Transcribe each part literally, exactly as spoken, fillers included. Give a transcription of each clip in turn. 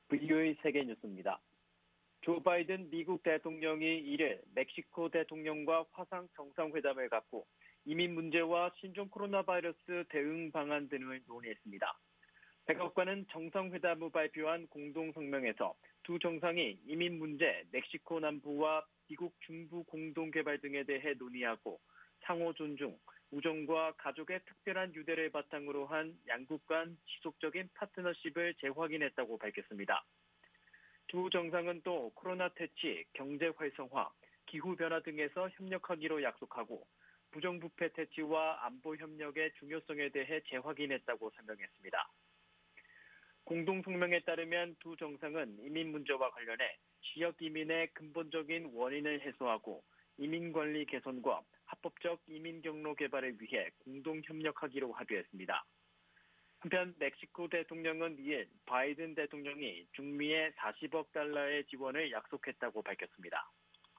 브이오에이 세계뉴스입니다. 조 바이든 미국 대통령이 이일 멕시코 대통령과 화상 정상회담을 갖고 이민 문제와 신종 코로나 바이러스 대응 방안 등을 논의했습니다. 백악관은 정상회담 후 발표한 공동성명에서 두 정상이 이민 문제, 멕시코 남부와 미국 중부 공동개발 등에 대해 논의하고 상호 존중, 우정과 가족의 특별한 유대를 바탕으로 한 양국 간 지속적인 파트너십을 재확인했다고 밝혔습니다. 두 정상은 또 코로나 퇴치, 경제 활성화, 기후변화 등에서 협력하기로 약속하고 부정부패 퇴치와 안보 협력의 중요성에 대해 재확인했다고 설명했습니다. 공동성명에 따르면 두 정상은 이민 문제와 관련해 지역 이민의 근본적인 원인을 해소하고 이민관리 개선과 합법적 이민 경로 개발을 위해 공동 협력하기로 합의했습니다. 한편 멕시코 대통령은 이일 바이든 대통령이 중미에 사십억 달러의 지원을 약속했다고 밝혔습니다.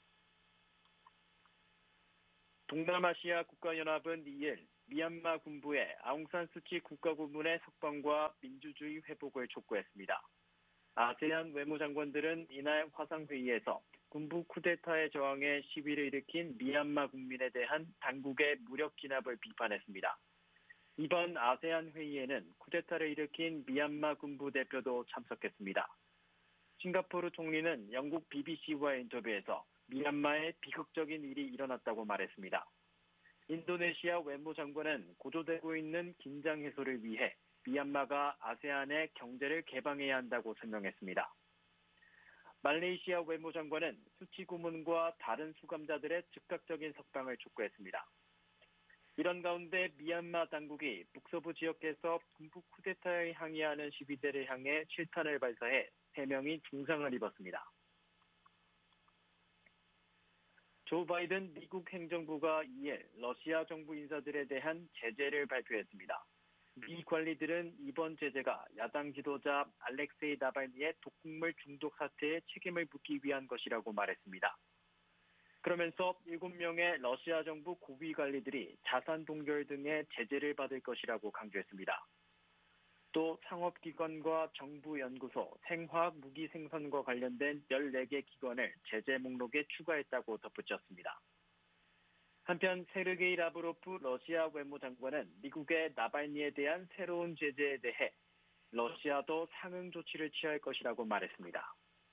동남아시아 국가연합은 이일 미얀마 군부의 아웅산 수치 국가고문의 석방과 민주주의 회복을 촉구했습니다. 아세안 외무장관들은 이날 화상회의에서 군부 쿠데타에 저항해 시위를 일으킨 미얀마 국민에 대한 당국의 무력 진압을 비판했습니다. 이번 아세안 회의에는 쿠데타를 일으킨 미얀마 군부 대표도 참석했습니다. 싱가포르 총리는 영국 비비씨와의 인터뷰에서 미얀마에 비극적인 일이 일어났다고 말했습니다. 인도네시아 외무장관은 고조되고 있는 긴장 해소를 위해 미얀마가 아세안의 경제를 개방해야 한다고 설명했습니다. 말레이시아 외무장관은 수치 고문과 다른 수감자들의 즉각적인 석방을 촉구했습니다. 이런 가운데 미얀마 당국이 북서부 지역에서 군부 쿠데타에 항의하는 시위대를 향해 실탄을 발사해 세 명이 중상을 입었습니다. 조 바이든 미국 행정부가 이일 러시아 정부 인사들에 대한 제재를 발표했습니다. 미 관리들은 이번 제재가 야당 지도자 알렉세이 나발니의 독극물 중독 사태에 책임을 묻기 위한 것이라고 말했습니다. 그러면서 일곱 명의 러시아 정부 고위 관리들이 자산 동결 등의 제재를 받을 것이라고 강조했습니다. 또 상업기관과 정부 연구소, 생화학 무기 생산과 관련된 열네 개 기관을 제재 목록에 추가했다고 덧붙였습니다. 한편 세르게이 라브로프 러시아 외무장관은 미국의 나발니에 대한 새로운 제재에 대해 러시아도 상응 조치를 취할 것이라고 말했습니다.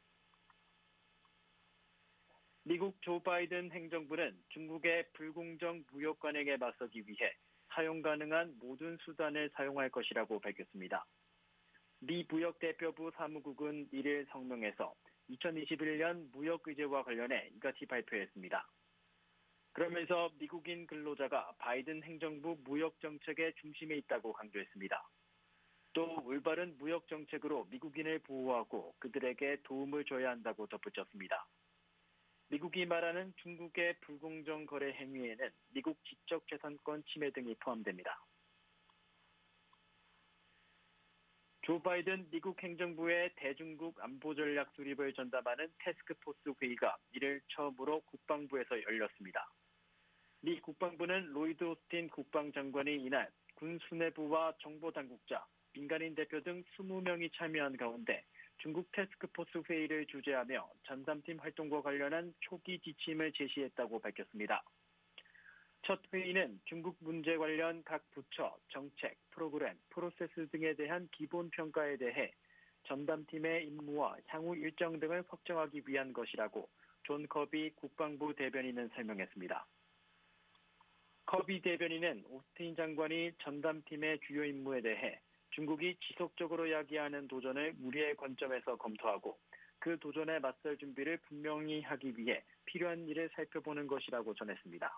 미국 조 바이든 행정부는 중국의 불공정 무역 관행에 맞서기 위해 사용 가능한 모든 수단을 사용할 것이라고 밝혔습니다. 미 무역대표부 사무국은 이일 성명에서 이천이십일 년 무역 의제와 관련해 이같이 발표했습니다. 그러면서 미국인 근로자가 바이든 행정부 무역 정책의 중심에 있다고 강조했습니다. 또 올바른 무역 정책으로 미국인을 보호하고 그들에게 도움을 줘야 한다고 덧붙였습니다. 미국이 말하는 중국의 불공정 거래 행위에는 미국 지적재산권 침해 등이 포함됩니다. 조 바이든 미국 행정부의 대중국 안보 전략 수립을 전담하는 태스크포스 회의가 이일 처음으로 국방부에서 열렸습니다. 미 국방부는 로이드 오스틴 국방장관이 이날 군 수뇌부와 정보당국자, 민간인 대표 등 이십 명이 참여한 가운데 중국 태스크포스 회의를 주재하며 전담팀 활동과 관련한 초기 지침을 제시했다고 밝혔습니다. 첫 회의는 중국 문제 관련 각 부처, 정책, 프로그램, 프로세스 등에 대한 기본 평가에 대해 전담팀의 임무와 향후 일정 등을 확정하기 위한 것이라고 존 커비 국방부 대변인은 설명했습니다. 커비 대변인은 오스틴 장관이 전담팀의 주요 임무에 대해 중국이 지속적으로 야기하는 도전을 우리의 관점에서 검토하고 그 도전에 맞설 준비를 분명히 하기 위해 필요한 일을 살펴보는 것이라고 전했습니다.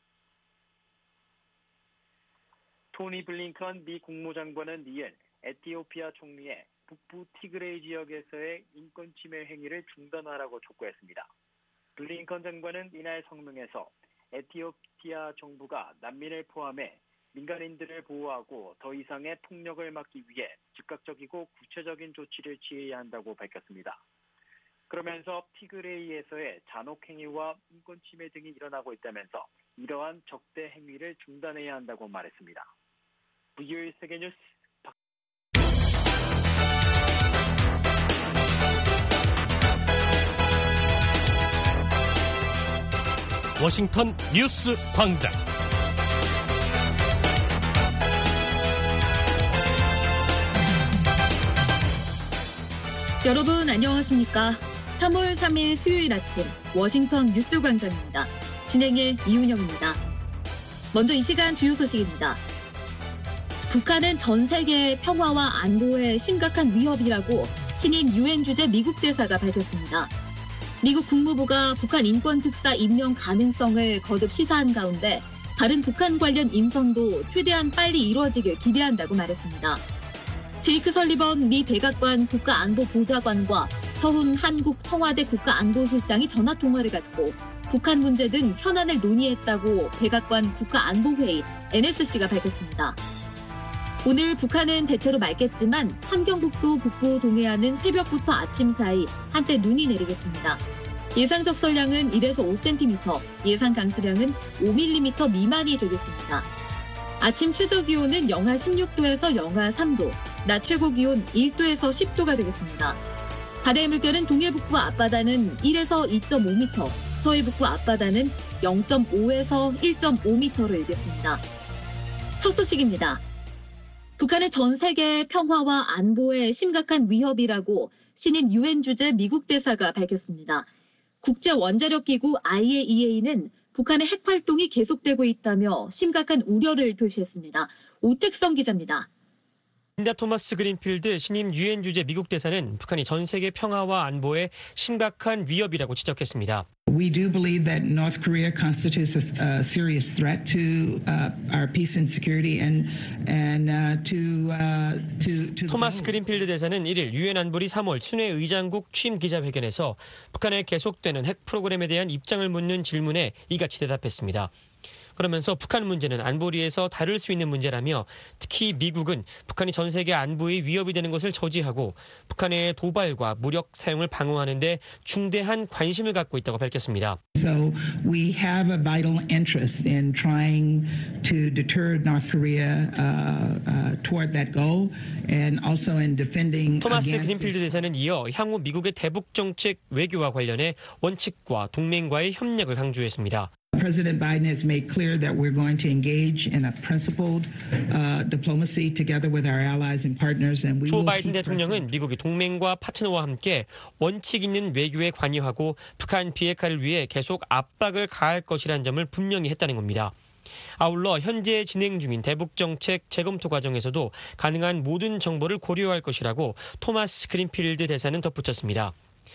토니 블링컨 미 국무장관은 이일 에티오피아 총리의 북부 티그레이 지역에서의 인권 침해 행위를 중단하라고 촉구했습니다. 블링컨 장관은 이날 성명에서 에티오피아 정부가 난민을 포함해 민간인들을 보호하고 더 이상의 폭력을 막기 위해 즉각적이고 구체적인 조치를 취해야 한다고 밝혔습니다. 그러면서 티그레이에서의 잔혹 행위와 인권 침해 등이 일어나고 있다면서 이러한 적대 행위를 중단해야 한다고 말했습니다. 브이오에이 세계뉴스 워싱턴 뉴스 광장. 여러분 안녕하십니까? 삼월 삼일 수요일 아침 워싱턴 뉴스 광장입니다. 진행의 이윤영입니다. 먼저 이 시간 주요 소식입니다. 북한은 전 세계의 평화와 안보에 심각한 위협이라고 신임 유엔 주재 미국 대사가 밝혔습니다. 미국 국무부가 북한 인권특사 임명 가능성을 거듭 시사한 가운데 다른 북한 관련 인선도 최대한 빨리 이루어지길 기대한다고 말했습니다. 제이크 설리번 미 백악관 국가안보보좌관과 서훈 한국 청와대 국가안보실장이 전화통화를 갖고 북한 문제 등 현안을 논의했다고 백악관 국가안보회의 엔에스씨가 밝혔습니다. 오늘 북한은 대체로 맑겠지만 함경북도 북부 동해안은 새벽부터 아침 사이 한때 눈이 내리겠습니다. 예상 적설량은 일에서 오 센티미터, 예상 강수량은 오 밀리미터 미만이 되겠습니다. 아침 최저기온은 영하 십육 도에서 영하 삼 도, 낮 최고기온 일 도에서 십 도가 되겠습니다. 바다의 물결은 동해북부 앞바다는 일에서 이 점 오 미터, 서해북부 앞바다는 영 점 오에서 일 점 오 미터로 일겠습니다. 첫 소식입니다. 북한은 전 세계 평화와 안보에 심각한 위협이라고 신임 유엔 주재 미국 대사가 밝혔습니다. 국제원자력기구 아이에이이에이는 북한의 핵 활동이 계속되고 있다며 심각한 우려를 표시했습니다. 오택성 기자입니다. 린다 토마스 그린필드 신임 유엔 주재 미국 대사는 북한이 전 세계 평화와 안보에 심각한 위협이라고 지적했습니다. We do believe that North Korea constitutes a, a serious threat to uh, our peace and security and and uh, to uh, to to. 토마스 그린필드 대사는 일일 유엔 안보리 삼월 순회 의장국 취임 기자회견에서 북한의 계속되는 핵 프로그램에 대한 입장을 묻는 질문에 이같이 대답했습니다. 그러면서 북한 문제는 안보리에서 다룰 수 있는 문제라며 특히 미국은 북한이 전 세계 안보에 위협이 되는 것을 저지하고 북한의 도발과 무력 사용을 방어하는 데 중대한 관심을 갖고 있다고 밝혔습니다. So we have a vital interest in trying to deter North Korea uh, uh, toward that goal and also in defending 토마스 against 그린필드 대사는 이어 향후 미국의 대북 정책 외교와 관련해 원칙과 동맹과의 협력을 강조했습니다. President Biden has made clear that we're going to engage in a principled uh, diplomacy together with our allies and partners, and we 조 will 바이든 keep 대통령은 미국이 동맹과 파트너와 함께 원칙 있는 외교에 관여하고 북한 비핵화를 위해 계속 압박을 가할 것이라는 점을 분명히 했다는 겁니다. 아울러 현재 진행 중인 대북 정책 재검토 과정에서도 가능한 모든 정보를 고려할 것이라고 토마스 그린필드 대사는 덧붙였습니다.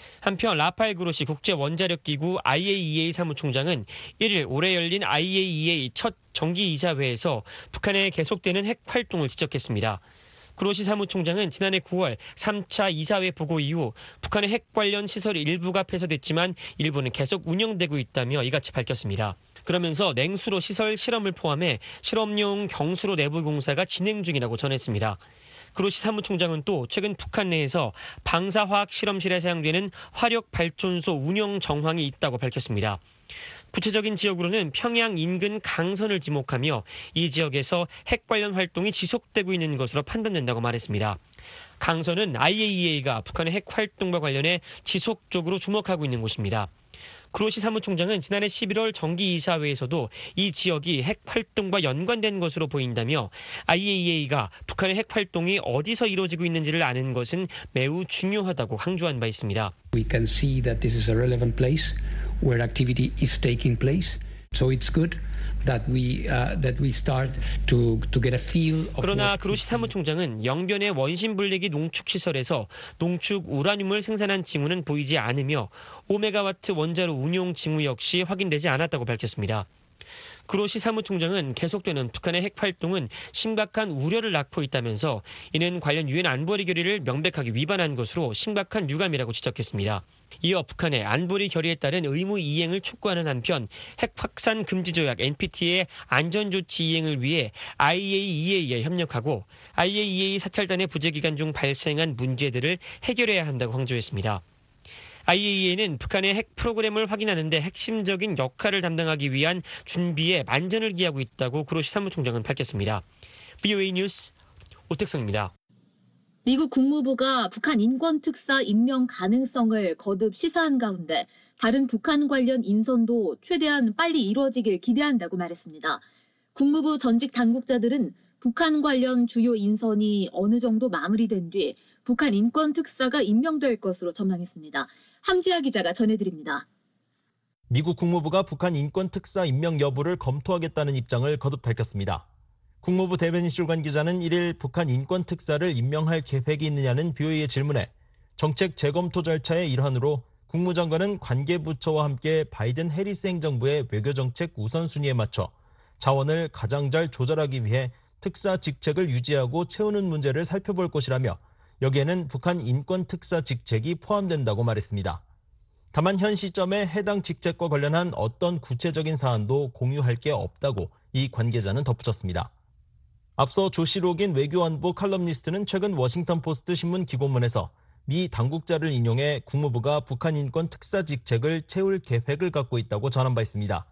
한편 라파엘 그로시 국제원자력기구 아이에이이에이 사무총장은 일일 올해 열린 아이에이이에이 첫 정기이사회에서 북한의 계속되는 핵 활동을 지적했습니다. 그로시 사무총장은 지난해 구월 삼 차 이사회 보고 이후 북한의 핵 관련 시설 일부가 폐쇄됐지만 일부는 계속 운영되고 있다며 이같이 밝혔습니다. 그러면서 냉수로 시설 실험을 포함해 실험용 경수로 내부 공사가 진행 중이라고 전했습니다. 그로시 사무총장은 또 최근 북한 내에서 방사화학 실험실에 사용되는 화력 발전소 운영 정황이 있다고 밝혔습니다. 구체적인 지역으로는 평양 인근 강선을 지목하며 이 지역에서 핵 관련 활동이 지속되고 있는 것으로 판단된다고 말했습니다. 강선은 아이에이이에이가 북한의 핵 활동과 관련해 지속적으로 주목하고 있는 곳입니다. 그로시 사무총장은 지난해 십일월 정기이사회에서도 이 지역이 핵 활동과 연관된 것으로 보인다며 아이에이이에이가 북한의 핵 활동이 어디서 이루어지고 있는지를 아는 것은 매우 중요하다고 강조한 바 있습니다. We can see that this is a relevant place where activity is taking place. So it's good that we uh, that we start to to get a feel of. 그러나 그로시 사무총장은 영변의 원심 분리기 농축 시설에서 농축 우라늄을 생산한 징후는 보이지 않으며 오 메가와트 원자로 운용 징후 역시 확인되지 않았다고 밝혔습니다. 그로시 사무총장은 계속되는 북한의 핵 활동은 심각한 우려를 낳고 있다면서 이는 관련 유엔 안보리 결의를 명백하게 위반한 것으로 심각한 유감이라고 지적했습니다. 이어 북한의 안보리 결의에 따른 의무 이행을 촉구하는 한편 핵 확산 금지 조약 엔피티의 안전조치 이행을 위해 아이에이이에이에 협력하고 아이에이이에이 사찰단의 부재 기간 중 발생한 문제들을 해결해야 한다고 강조했습니다. 아이에이이에이는 북한의 핵 프로그램을 확인하는 데 핵심적인 역할을 담당하기 위한 준비에 만전을 기하고 있다고 그로시 사무총장은 밝혔습니다. 브이오에이 뉴스 오택성입니다. 미국 국무부가 북한 인권특사 임명 가능성을 거듭 시사한 가운데 다른 북한 관련 인선도 최대한 빨리 이루어지길 기대한다고 말했습니다. 국무부 전직 당국자들은 북한 관련 주요 인선이 어느 정도 마무리된 뒤 북한 인권특사가 임명될 것으로 전망했습니다. 함지아 기자가 전해드립니다. 미국 국무부가 북한 인권특사 임명 여부를 검토하겠다는 입장을 거듭 밝혔습니다. 국무부 대변인실 관계자는 일 일 북한 인권특사를 임명할 계획이 있느냐는 비오이의 질문에 정책 재검토 절차의 일환으로 국무장관은 관계부처와 함께 바이든 해리스 행정부의 외교정책 우선순위에 맞춰 자원을 가장 잘 조절하기 위해 특사 직책을 유지하고 채우는 문제를 살펴볼 것이라며 여기에는 북한 인권특사 직책이 포함된다고 말했습니다. 다만 현 시점에 해당 직책과 관련한 어떤 구체적인 사안도 공유할 게 없다고 이 관계자는 덧붙였습니다. 앞서 조시록인 외교안보 칼럼니스트는 최근 워싱턴 포스트 신문 기고문에서 미 당국자를 인용해 국무부가 북한 인권 특사 직책을 채울 계획을 갖고 있다고 전한 바 있습니다.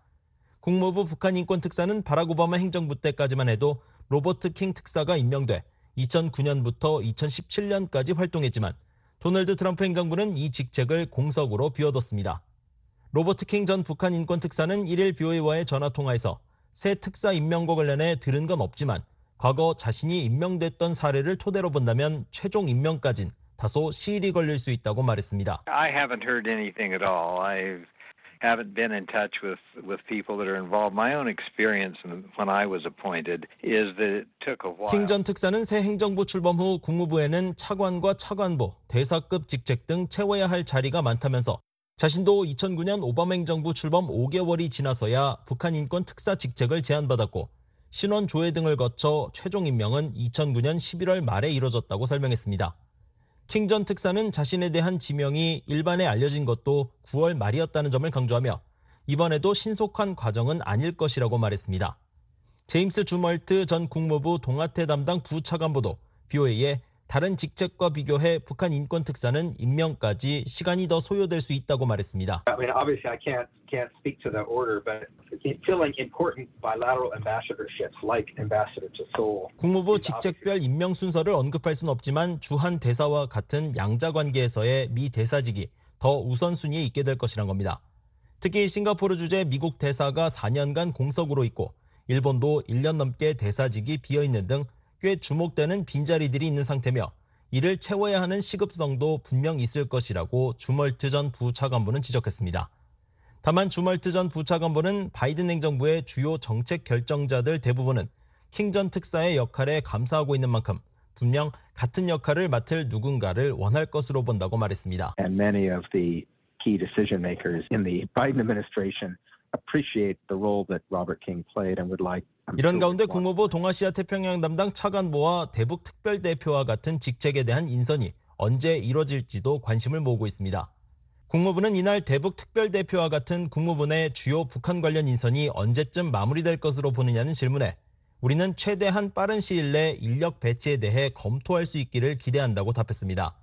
국무부 북한 인권 특사는 바락 오바마 행정부 때까지만 해도 로버트 킹 특사가 임명돼 이천구 년부터 이천십칠 년까지 활동했지만 도널드 트럼프 행정부는 이 직책을 공석으로 비워뒀습니다. 로버트 킹 전 북한 인권 특사는 일 일 비오이와의 전화통화에서 새 특사 임명과 관련해 들은 건 없지만 과거 자신이 임명됐던 사례를 토대로 본다면 최종 임명까진 다소 시일이 걸릴 수 있다고 말했습니다. I haven't heard anything at all. I haven't been in touch with, with people that are involved. My own experience when I was appointed is that it took a while. 킹 전 특사는 새 행정부 출범 후 국무부에는 차관과 차관보, 대사급 직책 등 채워야 할 자리가 많다면서 자신도 이천구 년 오바마 행정부 출범 오 개월이 지나서야 북한 인권 특사 직책을 제안받았고 신원 조회 등을 거쳐 최종 임명은 이천구 년 십일월 말에 이뤄졌다고 설명했습니다. 킹 전 특사는 자신에 대한 지명이 일반에 알려진 것도 구월 말이었다는 점을 강조하며 이번에도 신속한 과정은 아닐 것이라고 말했습니다. 제임스 주멀트 전 국무부 동아태 담당 부차관보도 비오이에 다른 직책과 비교해 북한 인권 특사는 임명까지 시간이 더 소요될 수 있다고 말했습니다. I mean, obviously, I can't can't speak to the order, but filling important bilateral ambassadorships like ambassador to Seoul. 국무부 직책별 임명 순서를 언급할 수는 없지만 주한 대사와 같은 양자 관계에서의 미 대사직이 더 우선순위에 있게 될 것이란 겁니다. 특히 싱가포르 주재 미국 대사가 사 년간 공석으로 있고 일본도 일 년 넘게 대사직이 비어있는 등 꽤 주목되는 빈자리들이 있는 상태며 이를 채워야 하는 시급성도 분명 있을 것이라고 주멀트 전 부차관보는 지적했습니다. 다만 주멀트 전 부차관보는 바이든 행정부의 주요 정책 결정자들 대부분은 킹 전 특사의 역할에 감사하고 있는 만큼 분명 같은 역할을 맡을 누군가를 원할 것으로 본다고 말했습니다. And many of the key decision makers in the Biden administration appreciate the role that Robert King played and would like. 이런 가운데 국무부 동아시아 태평양 담당 차관보와 대북 특별대표와 같은 직책에 대한 인선이 언제 이뤄질지도 관심을 모으고 있습니다. 국무부는 이날 대북 특별대표와 같은 국무부 내 주요 북한 관련 인선이 언제쯤 마무리될 것으로 보느냐는 질문에 우리는 최대한 빠른 시일 내 인력 배치에 대해 검토할 수 있기를 기대한다고 답했습니다.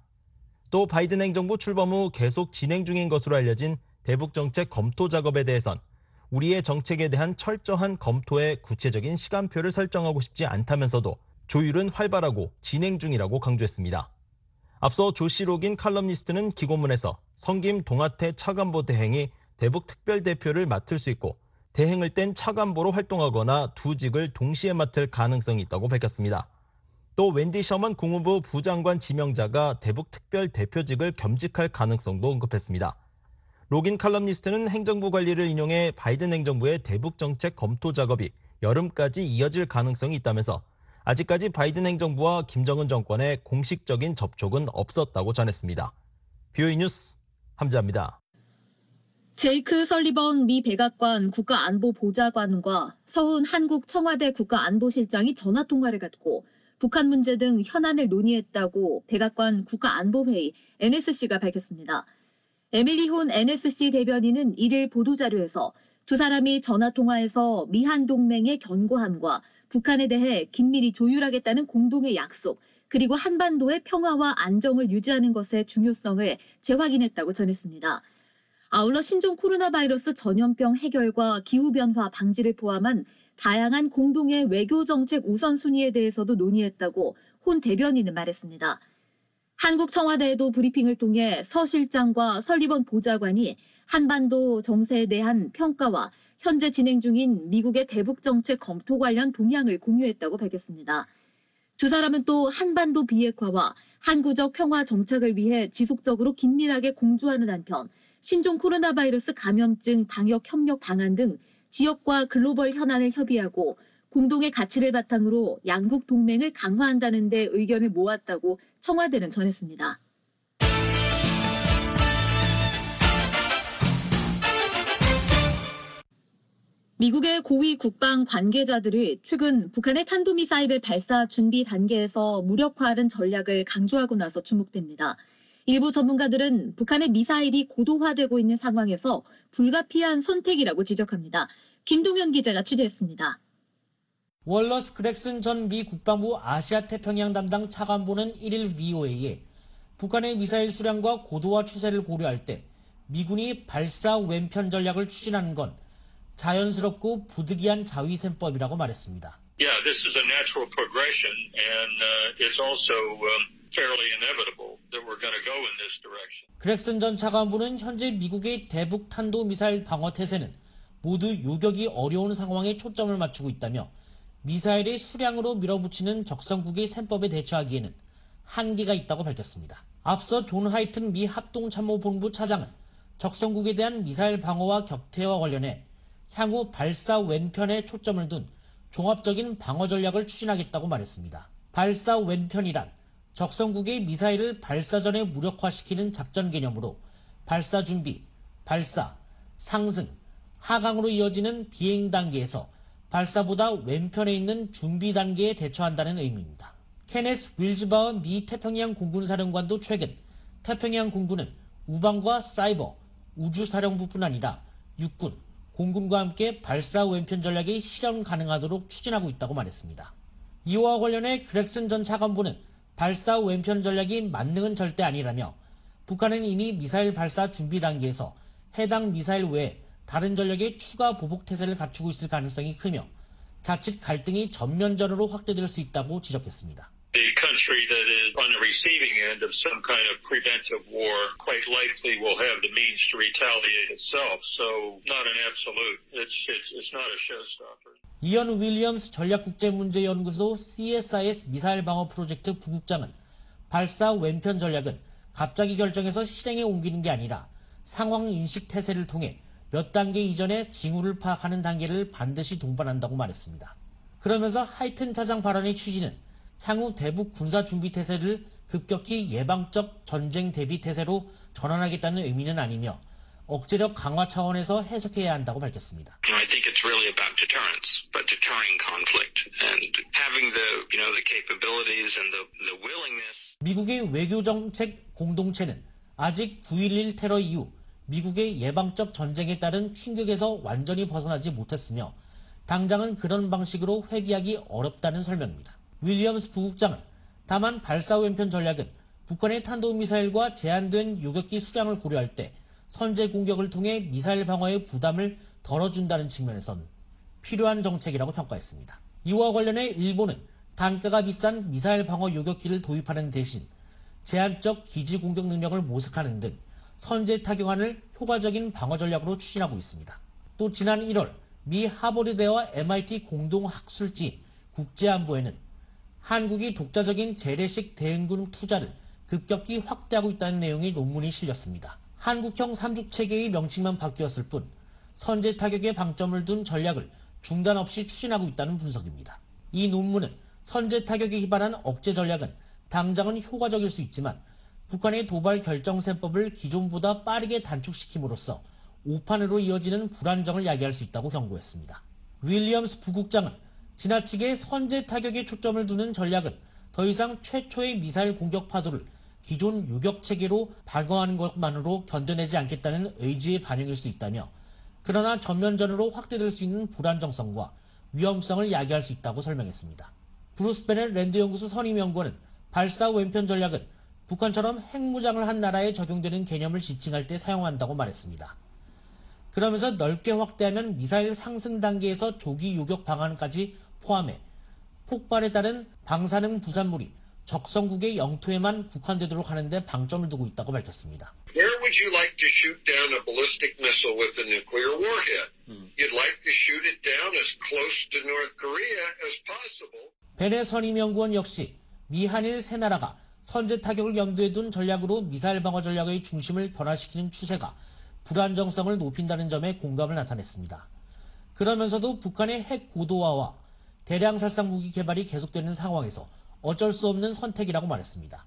또 바이든 행정부 출범 후 계속 진행 중인 것으로 알려진 대북 정책 검토 작업에 대해선 우리의 정책에 대한 철저한 검토에 구체적인 시간표를 설정하고 싶지 않다면서도 조율은 활발하고 진행 중이라고 강조했습니다. 앞서 조시록인 칼럼니스트는 기고문에서 성김 동아태 차관보 대행이 대북 특별대표를 맡을 수 있고 대행을 뗀 차관보로 활동하거나 두 직을 동시에 맡을 가능성이 있다고 밝혔습니다. 또 웬디 셔먼 국무부 부장관 지명자가 대북 특별대표직을 겸직할 가능성도 언급했습니다. 로긴 칼럼니스트는 행정부 관리를 인용해 바이든 행정부의 대북 정책 검토 작업이 여름까지 이어질 가능성이 있다면서 아직까지 바이든 행정부와 김정은 정권의 공식적인 접촉은 없었다고 전했습니다. 비오이 뉴스 함지아입니다. 제이크 설리번 미 백악관 국가안보보좌관과 서훈 한국 청와대 국가안보실장이 전화통화를 갖고 북한 문제 등 현안을 논의했다고 백악관 국가안보회의 엔에스씨가 밝혔습니다. 에밀리 혼 엔에스씨 대변인은 일 일 보도자료에서 두 사람이 전화통화에서 미한 동맹의 견고함과 북한에 대해 긴밀히 조율하겠다는 공동의 약속, 그리고 한반도의 평화와 안정을 유지하는 것의 중요성을 재확인했다고 전했습니다. 아울러 신종 코로나 바이러스 전염병 해결과 기후변화 방지를 포함한 다양한 공동의 외교정책 우선순위에 대해서도 논의했다고 혼 대변인은 말했습니다. 한국 청와대에도 브리핑을 통해 서 실장과 설리번 보좌관이 한반도 정세에 대한 평가와 현재 진행 중인 미국의 대북 정책 검토 관련 동향을 공유했다고 밝혔습니다. 두 사람은 또 한반도 비핵화와 항구적 평화 정착을 위해 지속적으로 긴밀하게 공조하는 한편 신종 코로나 바이러스 감염증 방역 협력 방안 등 지역과 글로벌 현안을 협의하고 공동의 가치를 바탕으로 양국 동맹을 강화한다는 데 의견을 모았다고 청와대는 전했습니다. 미국의 고위 국방 관계자들이 최근 북한의 탄도미사일을 발사 준비 단계에서 무력화하는 전략을 강조하고 나서 주목됩니다. 일부 전문가들은 북한의 미사일이 고도화되고 있는 상황에서 불가피한 선택이라고 지적합니다. 김동현 기자가 취재했습니다. 월러스 그렉슨 전 미 국방부 아시아 태평양 담당 차관보는 일 일 브이오에이에 북한의 미사일 수량과 고도화 추세를 고려할 때 미군이 발사 왼편 전략을 추진하는 건 자연스럽고 부득이한 자위셈법이라고 말했습니다. Yeah, this is a natural progression, and uh, it's also um, fairly inevitable that we're going to go in this direction. 그렉슨 전 차관보는 현재 미국의 대북 탄도 미사일 방어 태세는 모두 요격이 어려운 상황에 초점을 맞추고 있다며 미사일의 수량으로 밀어붙이는 적성국의 셈법에 대처하기에는 한계가 있다고 밝혔습니다. 앞서 존 하이튼 미 합동참모본부 차장은 적성국에 대한 미사일 방어와 격퇴와 관련해 향후 발사 왼편에 초점을 둔 종합적인 방어 전략을 추진하겠다고 말했습니다. 발사 왼편이란 적성국의 미사일을 발사 전에 무력화시키는 작전 개념으로 발사 준비, 발사, 상승, 하강으로 이어지는 비행 단계에서 발사보다 왼편에 있는 준비 단계에 대처한다는 의미입니다. 케네스 윌즈바워 미 태평양 공군사령관도 최근 태평양 공군은 우방과 사이버, 우주사령부뿐 아니라 육군, 공군과 함께 발사 왼편 전략이 실현 가능하도록 추진하고 있다고 말했습니다. 이와 관련해 그렉슨 전 차관보는 발사 왼편 전략이 만능은 절대 아니라며 북한은 이미 미사일 발사 준비 단계에서 해당 미사일 외에 다른 전략의 추가 보복 태세를 갖추고 있을 가능성이 크며 자칫 갈등이 전면전으로 확대될 수 있다고 지적했습니다. The country that is on the receiving end of some kind of preventive war quite likely will have the means to retaliate itself. So not an absolute. It's it's it's not a showstopper. 이언 윌리엄스 전략국제문제연구소 씨에스아이에스 미사일 방어 프로젝트 부국장은 발사 왼편 전략은 갑자기 결정해서 실행에 옮기는 게 아니라 상황 인식 태세를 통해 몇 단계 이전에 징후를 파악하는 단계를 반드시 동반한다고 말했습니다. 그러면서 하이튼 차장 발언의 취지는 향후 대북 군사 준비 태세를 급격히 예방적 전쟁 대비 태세로 전환하겠다는 의미는 아니며 억제력 강화 차원에서 해석해야 한다고 밝혔습니다. I think it's really about deterrence, but deterring conflict and having the, you know, the capabilities and the, the willingness. 미국의 외교 정책 공동체는 아직 구일일 테러 이후 미국의 예방적 전쟁에 따른 충격에서 완전히 벗어나지 못했으며 당장은 그런 방식으로 회귀하기 어렵다는 설명입니다. 윌리엄스 부국장은 다만 발사 왼편 전략은 북한의 탄도미사일과 제한된 요격기 수량을 고려할 때 선제 공격을 통해 미사일 방어의 부담을 덜어준다는 측면에선 필요한 정책이라고 평가했습니다. 이와 관련해 일본은 단가가 비싼 미사일 방어 요격기를 도입하는 대신 제한적 기지 공격 능력을 모색하는 등 선제 타격안을 효과적인 방어 전략으로 추진하고 있습니다. 또 지난 일월 미 하버드대와 엠아이티 공동학술지 국제안보에는 한국이 독자적인 재래식 대응군 투자를 급격히 확대하고 있다는 내용의 논문이 실렸습니다. 한국형 삼죽체계의 명칭만 바뀌었을 뿐 선제 타격에 방점을 둔 전략을 중단 없이 추진하고 있다는 분석입니다. 이 논문은 선제 타격에 기반한 억제 전략은 당장은 효과적일 수 있지만 북한의 도발 결정셈법을 기존보다 빠르게 단축시킴으로써 오판으로 이어지는 불안정을 야기할 수 있다고 경고했습니다. 윌리엄스 부국장은 지나치게 선제 타격에 초점을 두는 전략은 더 이상 최초의 미사일 공격 파도를 기존 요격 체계로 방어하는 것만으로 견뎌내지 않겠다는 의지의 반영일 수 있다며 그러나 전면전으로 확대될 수 있는 불안정성과 위험성을 야기할 수 있다고 설명했습니다. 브루스 베넷 랜드 연구소 선임연구원은 발사 왼편 전략은 북한처럼 핵무장을 한 나라에 적용되는 개념을 지칭할 때 사용한다고 말했습니다. 그러면서 넓게 확대하면 미사일 상승 단계에서 조기 요격 방안까지 포함해 폭발에 따른 방사능 부산물이 적성국의 영토에만 국한되도록 하는 데 방점을 두고 있다고 밝혔습니다. Where we would you like to shoot down a ballistic missile with a nuclear warhead? Hmm. You'd like to shoot it down as close to North Korea as possible. 벤의 선임연구원 역시 미한일 세 나라가 선제 타격을 염두에 둔 전략으로 미사일 방어 전략의 중심을 변화시키는 추세가 불안정성을 높인다는 점에 공감을 나타냈습니다. 그러면서도 북한의 핵 고도화와 대량 살상 무기 개발이 계속되는 상황에서 어쩔 수 없는 선택이라고 말했습니다.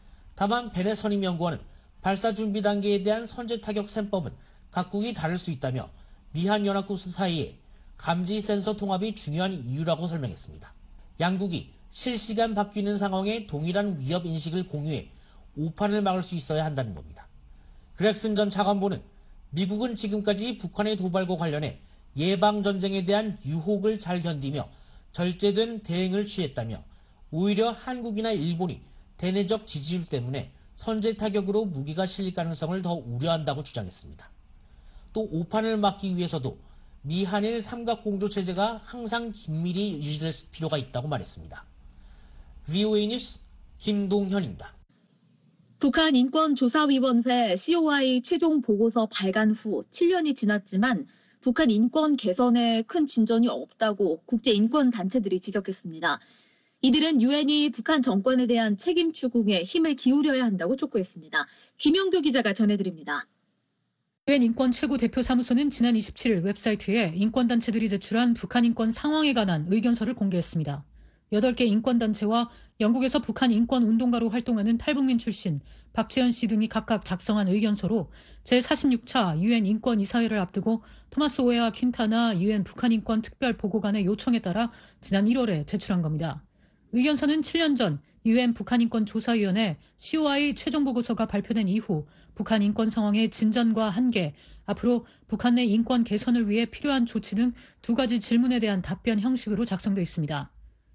다만 벤의 선임연구원은 발사 준비 단계에 대한 선제 타격 셈법은 각국이 다를 수 있다며 미한연합국 사이에 감지 센서 통합이 중요한 이유라고 설명했습니다. 양국이 실시간 바뀌는 상황에 동일한 위협 인식을 공유해 오판을 막을 수 있어야 한다는 겁니다. 그렉슨 전 차관보는 미국은 지금까지 북한의 도발과 관련해 예방전쟁에 대한 유혹을 잘 견디며 절제된 대응을 취했다며 오히려 한국이나 일본이 대내적 지지율 때문에 선제 타격으로 무기가 실릴 가능성을 더 우려한다고 주장했습니다. 또 오판을 막기 위해서도 미한일 삼각공조 체제가 항상 긴밀히 유지될 필요가 있다고 말했습니다. 브이오에이 뉴스 김동현입니다. 북한 인권조사위원회 씨오아이 최종 보고서 발간 후 칠 년이 지났지만 북한 인권 개선에 큰 진전이 없다고 국제인권단체들이 지적했습니다. 이들은 유엔이 북한 정권에 대한 책임 추궁에 힘을 기울여야 한다고 촉구했습니다. 김영도 기자가 전해드립니다. 유엔 인권 최고 대표 사무소는 지난 이십칠일 웹사이트에 인권단체들이 제출한 북한 인권 상황에 관한 의견서를 공개했습니다. 여덟 개 인권단체와 영국에서 북한 인권 운동가로 활동하는 탈북민 출신 박재현 씨 등이 각각 작성한 의견서로 제사십육 차 유엔 인권이사회를 앞두고 토마스 오에아 퀸타나 유엔 북한 인권 특별 보고관의 요청에 따라 지난 일월에 제출한 겁니다. 의견서는 칠 년 전 유엔 북한 인권 조사위원회 씨오아이 최종 보고서가 발표된 이후 북한 인권 상황의 진전과 한계, 앞으로 북한 내 인권 개선을 위해 필요한 조치 등 두 가지 질문에 대한 답변 형식으로 작성돼 있습니다.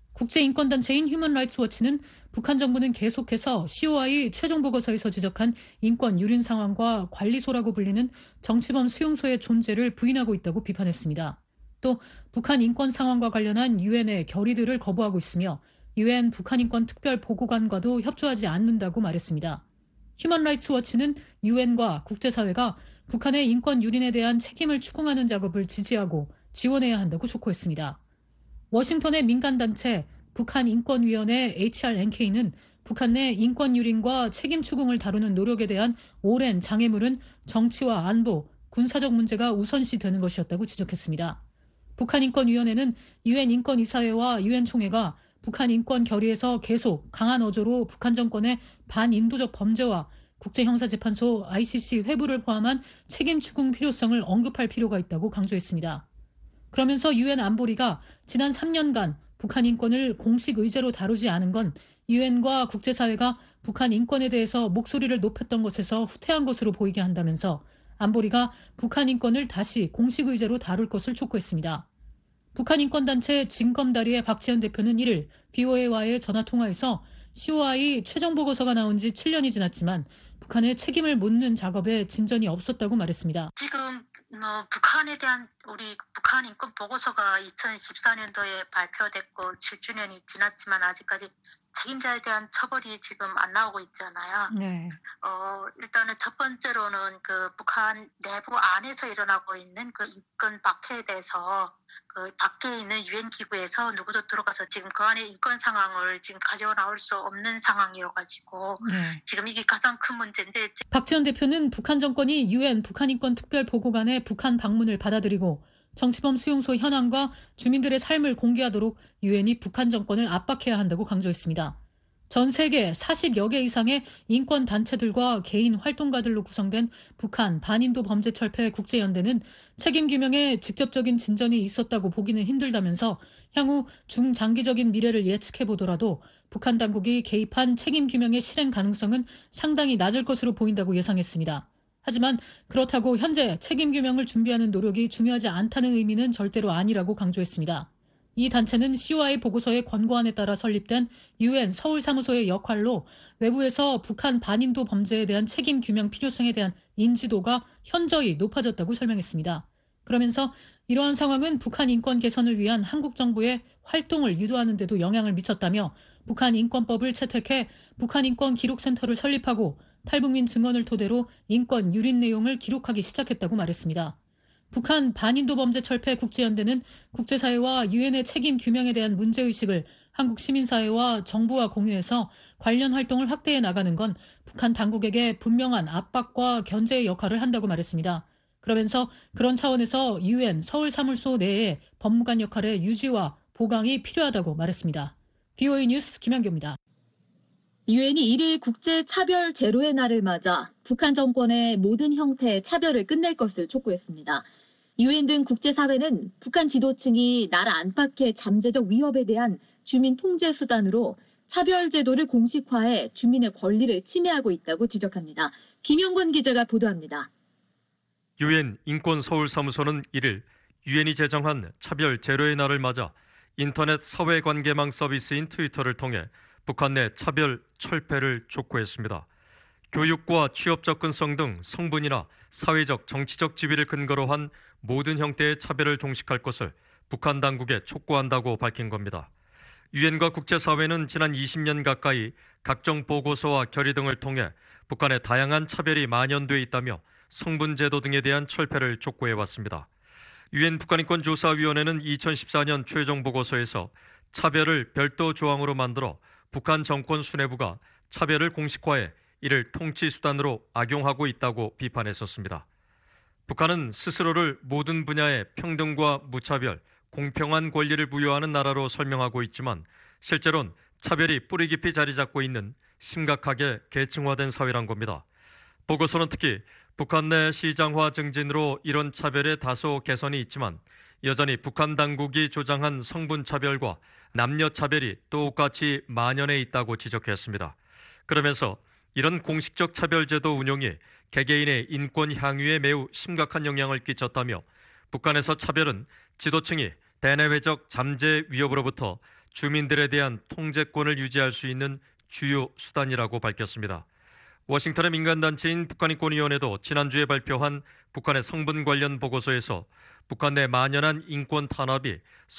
국제인권단체인 휴먼 라이츠 워치는 북한 정부는 계속해서 씨오아이 최종 보고서에서 지적한 인권 유린 상황과 관리소라고 불리는 정치범 수용소의 존재를 부인하고 있다고 비판했습니다. 또 북한 인권 상황과 관련한 유엔의 결의들을 거부하고 있으며 유엔 북한 인권 특별 보고관과도 협조하지 않는다고 말했습니다. 휴먼 라이츠 워치는 유엔과 국제사회가 북한의 인권 유린에 대한 책임을 추궁하는 작업을 지지하고 지원해야 한다고 촉구했습니다. 워싱턴의 민간단체 북한인권위원회 에이치알엔케이는 북한 내 인권 유린과 책임 추궁을 다루는 노력에 대한 오랜 장애물은 정치와 안보, 군사적 문제가 우선시되는 것이었다고 지적했습니다. 북한인권위원회는 유엔 인권이사회와 유엔 총회가 북한 인권 결의에서 계속 강한 어조로 북한 정권의 반인도적 범죄와 국제형사재판소 아이씨씨 회부를 포함한 책임 추궁 필요성을 언급할 필요가 있다고 강조했습니다. 그러면서 유엔 안보리가 지난 삼 년간 북한 인권을 공식 의제로 다루지 않은 건 유엔과 국제사회가 북한 인권에 대해서 목소리를 높였던 것에서 후퇴한 것으로 보이게 한다면서 안보리가 북한 인권을 다시 공식 의제로 다룰 것을 촉구했습니다. 북한 인권단체 진검다리의 박재현 대표는 일일 브이오에이와의 전화통화에서 씨오아이 최종 보고서가 나온 지 칠 년이 지났지만 북한의 책임을 묻는 작업에 진전이 없었다고 말했습니다. 지금 뭐 북한에 대한 우리 북한 인권 보고서가 이천십사 년도에 발표됐고 칠 주년이 지났지만 아직까지 책임자에 대한 처벌이 지금 안 나오고 있잖아요. 네. 어, 일단은 첫 번째로는 그 북한 내부 안에서 일어나고 있는 그 인권 박해에 대해서 그 밖에 있는 유엔 기구에서 누구도 들어가서 지금 그 안에 인권 상황을 지금 가져 나올 수 없는 상황이어가지고 네. 지금 이게 가장 큰 문제인데. 박지원 대표는 북한 정권이 유엔 북한 인권 특별 보고관의 북한 방문을 받아들이고 정치범 수용소 현황과 주민들의 삶을 공개하도록 유엔이 북한 정권을 압박해야 한다고 강조했습니다. 전 세계 사십여 개 이상의 인권단체들과 개인 활동가들로 구성된 북한 반인도 범죄철폐 국제연대는 책임규명에 직접적인 진전이 있었다고 보기는 힘들다면서 향후 중장기적인 미래를 예측해보더라도 북한 당국이 개입한 책임규명의 실행 가능성은 상당히 낮을 것으로 보인다고 예상했습니다. 하지만 그렇다고 현재 책임규명을 준비하는 노력이 중요하지 않다는 의미는 절대로 아니라고 강조했습니다. 이 단체는 씨오아이 보고서의 권고안에 따라 설립된 유엔 서울사무소의 역할로 외부에서 북한 반인도 범죄에 대한 책임 규명 필요성에 대한 인지도가 현저히 높아졌다고 설명했습니다. 그러면서 이러한 상황은 북한 인권 개선을 위한 한국 정부의 활동을 유도하는 데도 영향을 미쳤다며 북한 인권법을 채택해 북한 인권 기록센터를 설립하고 탈북민 증언을 토대로 인권 유린 내용을 기록하기 시작했다고 말했습니다. 북한 반인도 범죄 철폐 국제연대는 국제사회와 유엔의 책임 규명에 대한 문제의식을 한국 시민사회와 정부와 공유해서 관련 활동을 확대해 나가는 건 북한 당국에게 분명한 압박과 견제의 역할을 한다고 말했습니다. 그러면서 그런 차원에서 유엔 서울사무소 내에 법무관 역할의 유지와 보강이 필요하다고 말했습니다. 비오에이 뉴스 김현규입니다. 유엔이 일일 국제 차별 제로의 날을 맞아 북한 정권의 모든 형태의 차별을 끝낼 것을 촉구했습니다. 유엔 등 국제사회는 북한 지도층이 나라 안팎의 잠재적 위협에 대한 주민 통제 수단으로 차별 제도를 공식화해 주민의 권리를 침해하고 있다고 지적합니다. 김영권 기자가 보도합니다. 유엔 인권서울사무소는 일일 유엔이 제정한 차별 제로의 날을 맞아 인터넷 사회관계망 서비스인 트위터를 통해 북한 내 차별 철폐를 촉구했습니다. 교육과 취업 접근성 등 성분이나 사회적, 정치적 지위를 근거로 한 모든 형태의 차별을 종식할 것을 북한 당국에 촉구한다고 밝힌 겁니다. 유엔과 국제사회는 지난 이십 년 가까이 각종 보고서와 결의 등을 통해 북한의 다양한 차별이 만연돼 있다며 성분제도 등에 대한 철폐를 촉구해왔습니다. 유엔 북한인권조사위원회는 이천십사 년 최종 보고서에서 차별을 별도 조항으로 만들어 북한 정권 수뇌부가 차별을 공식화해 이를 통치 수단으로 악용하고 있다고 비판했었습니다. 북한은 스스로를 모든 분야의 평등과 무차별, 공평한 권리를 부여하는 나라로 설명하고 있지만 실제로는 차별이 뿌리 깊이 자리 잡고 있는 심각하게 계층화된 사회란 겁니다. 보고서는 특히 북한 내 시장화 증진으로 이런 차별에 다소 개선이 있지만 여전히 북한 당국이 조장한 성분차별과 남녀차별이 똑같이 만연해 있다고 지적했습니다. 그러면서 이런 공식적 차별제도 운용이 개개인의 인권 향유에 매우 심각한 영향을 끼쳤다며 북한에서 차별은 지도층이 대내외적 잠재 위협으로부터 주민들에 대한 통제권을 유지할 수 있는 주요 수단이라고 밝혔습니다. 워싱턴의 민간단체인 북한인권위원회도 지난주에 발표한 북한의 성분 관련 보고서에서 북한 내 만연한 인권 탄압이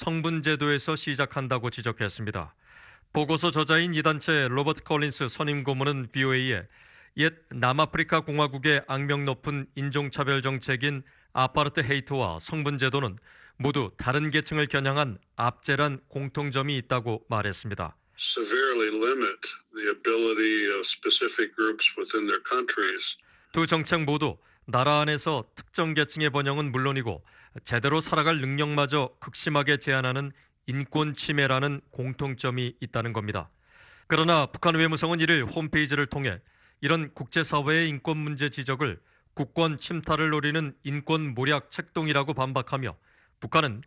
성분제도에서 시작한다고 지적했습니다. 보고서 저자인 이 단체 로버트 콜린스 선임 고문은 비오에이에 옛 남아프리카 공화국의 악명 높은 인종차별 정책인 아파르트헤이트와 성분제도는 모두 다른 계층을 겨냥한 압제란 공통점이 있다고 말했습니다. severely limit the ability of specific groups within their countries. 두 정책 모두 나라 안에서 특정 계층의 번영은 물론이고 제대로 살아갈 능력마저 극심하게 제한하는 인권 침해라는 공통점이 있다는 겁니다. 그러나 북한 외무성은 일일 홈페이지를 통해 이런 국제사회의 인권 문제 지적을 국권 침탈을 노리는 인권 모략 책동이라고 반박하며 북한은